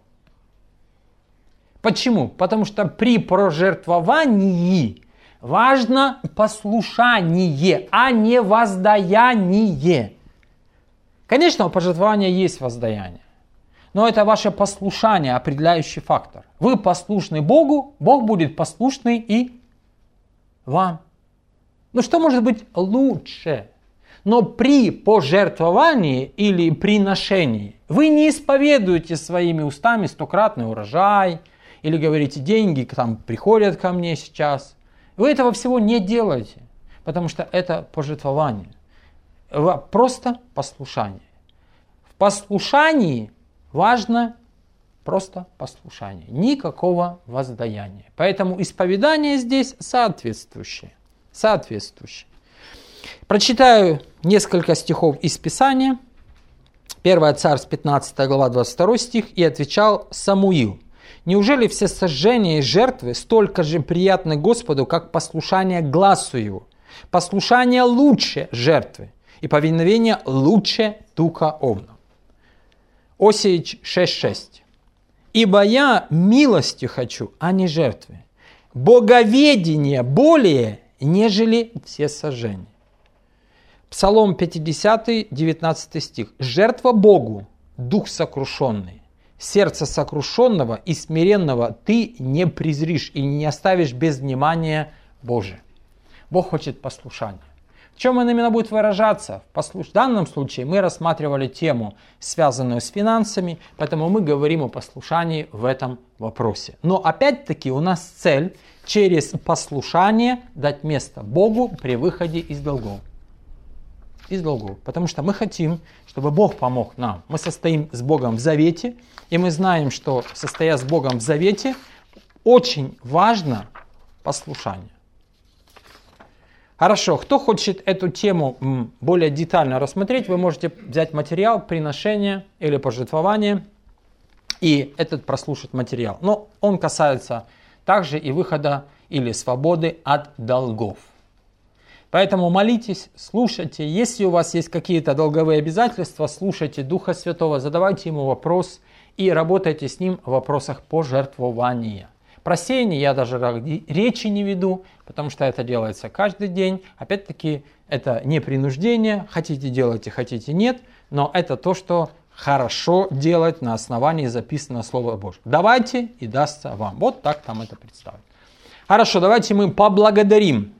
Speaker 1: Почему? Потому что при пожертвовании важно послушание, а не воздаяние. Конечно, у пожертвования есть воздаяние, но это ваше послушание, определяющий фактор. Вы послушны Богу, Бог будет послушный и вам. Ну что может быть лучше? Но при пожертвовании или приношении вы не исповедуете своими устами стократный урожай или говорите, деньги там приходят ко мне сейчас. Вы этого всего не делаете, потому что это пожертвование. Просто послушание. В послушании важно просто послушание. Никакого воздаяния. Поэтому исповедание здесь соответствующее. Соответствующее. Прочитаю несколько стихов из Писания. первое Царств, пятнадцатая глава, двадцать второй стих. «И отвечал Самуил: неужели все сожжения и жертвы столько же приятны Господу, как послушание гласу Его? Послушание лучше жертвы, и повиновение лучше тука овна». Осеич шесть шесть. «Ибо я милости хочу, а не жертвы, боговедение более, нежели все сожжения». Псалом пятидесятый, девятнадцатый стих. «Жертва Богу, дух сокрушенный, сердце сокрушенного и смиренного ты не презришь и не оставишь без внимания Божия». Бог хочет послушания. В чем он именно будет выражаться? В, послуш... в данном случае мы рассматривали тему, связанную с финансами, поэтому мы говорим о послушании в этом вопросе. Но опять-таки у нас цель через послушание дать место Богу при выходе из долгов. Из долгов. Потому что мы хотим, чтобы Бог помог нам. Мы состоим с Богом в завете, и мы знаем, что, состоя с Богом в завете, очень важно послушание. Хорошо, кто хочет эту тему более детально рассмотреть, вы можете взять материал приношения или пожертвования и этот прослушать материал. Но он касается также и выхода или свободы от долгов. Поэтому молитесь, слушайте. Если у вас есть какие-то долговые обязательства, слушайте Духа Святого, задавайте ему вопрос и работайте с ним в вопросах пожертвования. Про сеяние я даже речи не веду, потому что это делается каждый день. Опять-таки, это не принуждение. Хотите делайте, хотите нет. Но это то, что хорошо делать на основании записанного Слова Божьего. Давайте, и дастся вам. Вот так там это представлено. Хорошо, давайте мы поблагодарим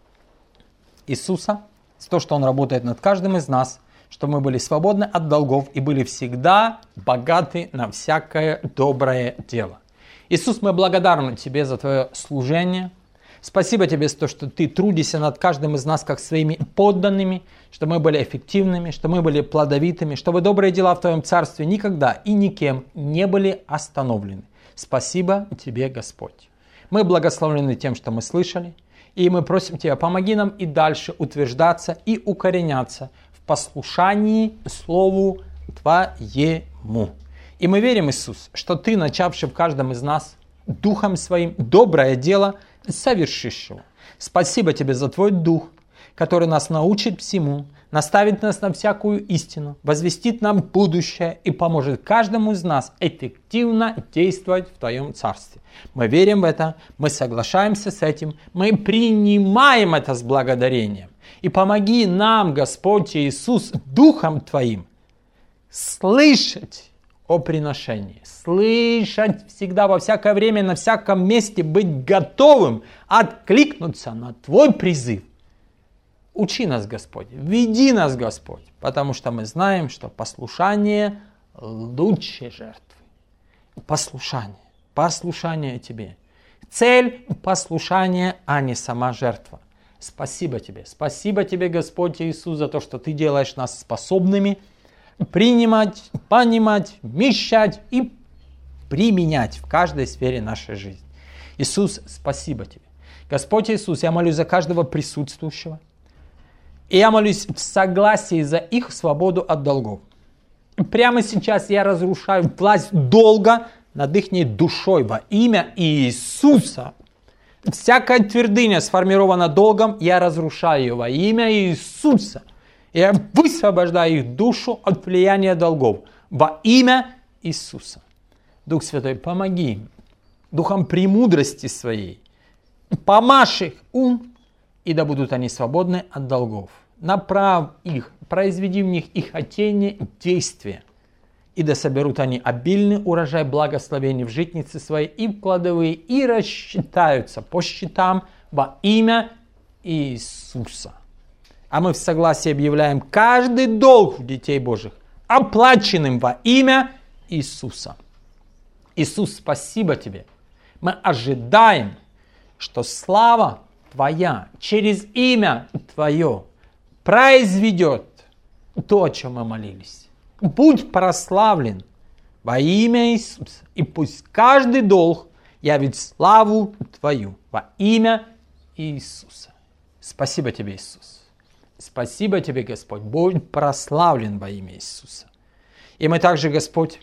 Speaker 1: Иисуса за то, что Он работает над каждым из нас, чтобы мы были свободны от долгов и были всегда богаты на всякое доброе дело. Иисус, мы благодарны Тебе за Твое служение. Спасибо Тебе за то, что Ты трудишься над каждым из нас как своими подданными, чтобы мы были эффективными, чтобы мы были плодовитыми, чтобы добрые дела в Твоем Царстве никогда и никем не были остановлены. Спасибо Тебе, Господь. Мы благословлены тем, что мы слышали, и мы просим Тебя, помоги нам и дальше утверждаться и укореняться в послушании Слову Твоему. И мы верим, Иисус, что Ты, начавший в каждом из нас Духом Своим доброе дело, совершишь его. Спасибо Тебе за Твой Дух, который нас научит всему, наставит нас на всякую истину, возвестит нам будущее и поможет каждому из нас эффективно действовать в Твоем Царстве. Мы верим в это, мы соглашаемся с этим, мы принимаем это с благодарением. И помоги нам, Господь Иисус, Духом Твоим слышать о приношении, слышать всегда, во всякое время, на всяком месте, быть готовым откликнуться на Твой призыв. Учи нас, Господь, веди нас, Господь, потому что мы знаем, что послушание лучше жертвы. Послушание, послушание Тебе. Цель послушания, а не сама жертва. Спасибо Тебе, спасибо Тебе, Господь Иисус, за то, что Ты делаешь нас способными принимать, понимать, вмещать и применять в каждой сфере нашей жизни. Иисус, спасибо Тебе. Господь Иисус, я молюсь за каждого присутствующего. И я молюсь в согласии за их свободу от долгов. Прямо сейчас я разрушаю власть долга над их душой во имя Иисуса. Всякая твердыня сформирована долгом, я разрушаю ее во имя Иисуса. Я высвобождаю их душу от влияния долгов во имя Иисуса. Дух Святой, помоги им, духом премудрости своей, помажь их ум, и да будут они свободны от долгов. Направь их, произведи в них и хотение, и действие, и да соберут они обильный урожай благословений в житницы свои и в кладовые, и рассчитаются по счетам во имя Иисуса. А мы в согласии объявляем каждый долг у детей Божьих оплаченным во имя Иисуса. Иисус, спасибо Тебе. Мы ожидаем, что слава Твоя через имя Твое произведет то, о чем мы молились. Будь прославлен во имя Иисуса, и пусть каждый долг явит славу Твою во имя Иисуса. Спасибо Тебе, Иисус. Спасибо Тебе, Господь. Будь прославлен во имя Иисуса. И мы также, Господь,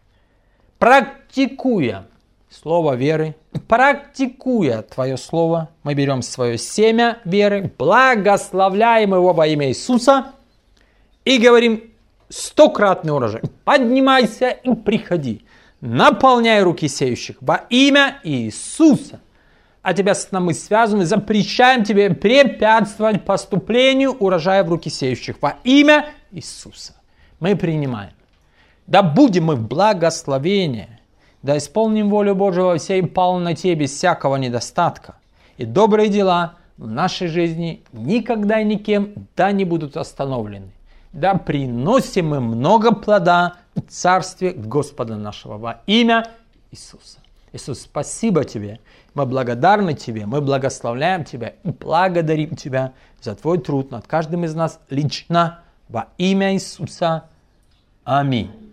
Speaker 1: практикуя слово веры, практикуя Твое слово, мы берем свое семя веры, благословляем его во имя Иисуса и говорим стократный урожай. Поднимайся и приходи, наполняй руки сеющих во имя Иисуса. А тебя с нами связаны, запрещаем тебе препятствовать поступлению урожая в руки сеющих во имя Иисуса. Мы принимаем. Да будем мы в благословении, да исполним волю Божию во всей полноте без всякого недостатка. И добрые дела в нашей жизни никогда и никем да не будут остановлены. Да приносим мы много плода в Царстве Господа нашего во имя Иисуса. Иисус, спасибо Тебе, мы благодарны Тебе, мы благословляем Тебя и благодарим Тебя за Твой труд над каждым из нас лично во имя Иисуса. Аминь.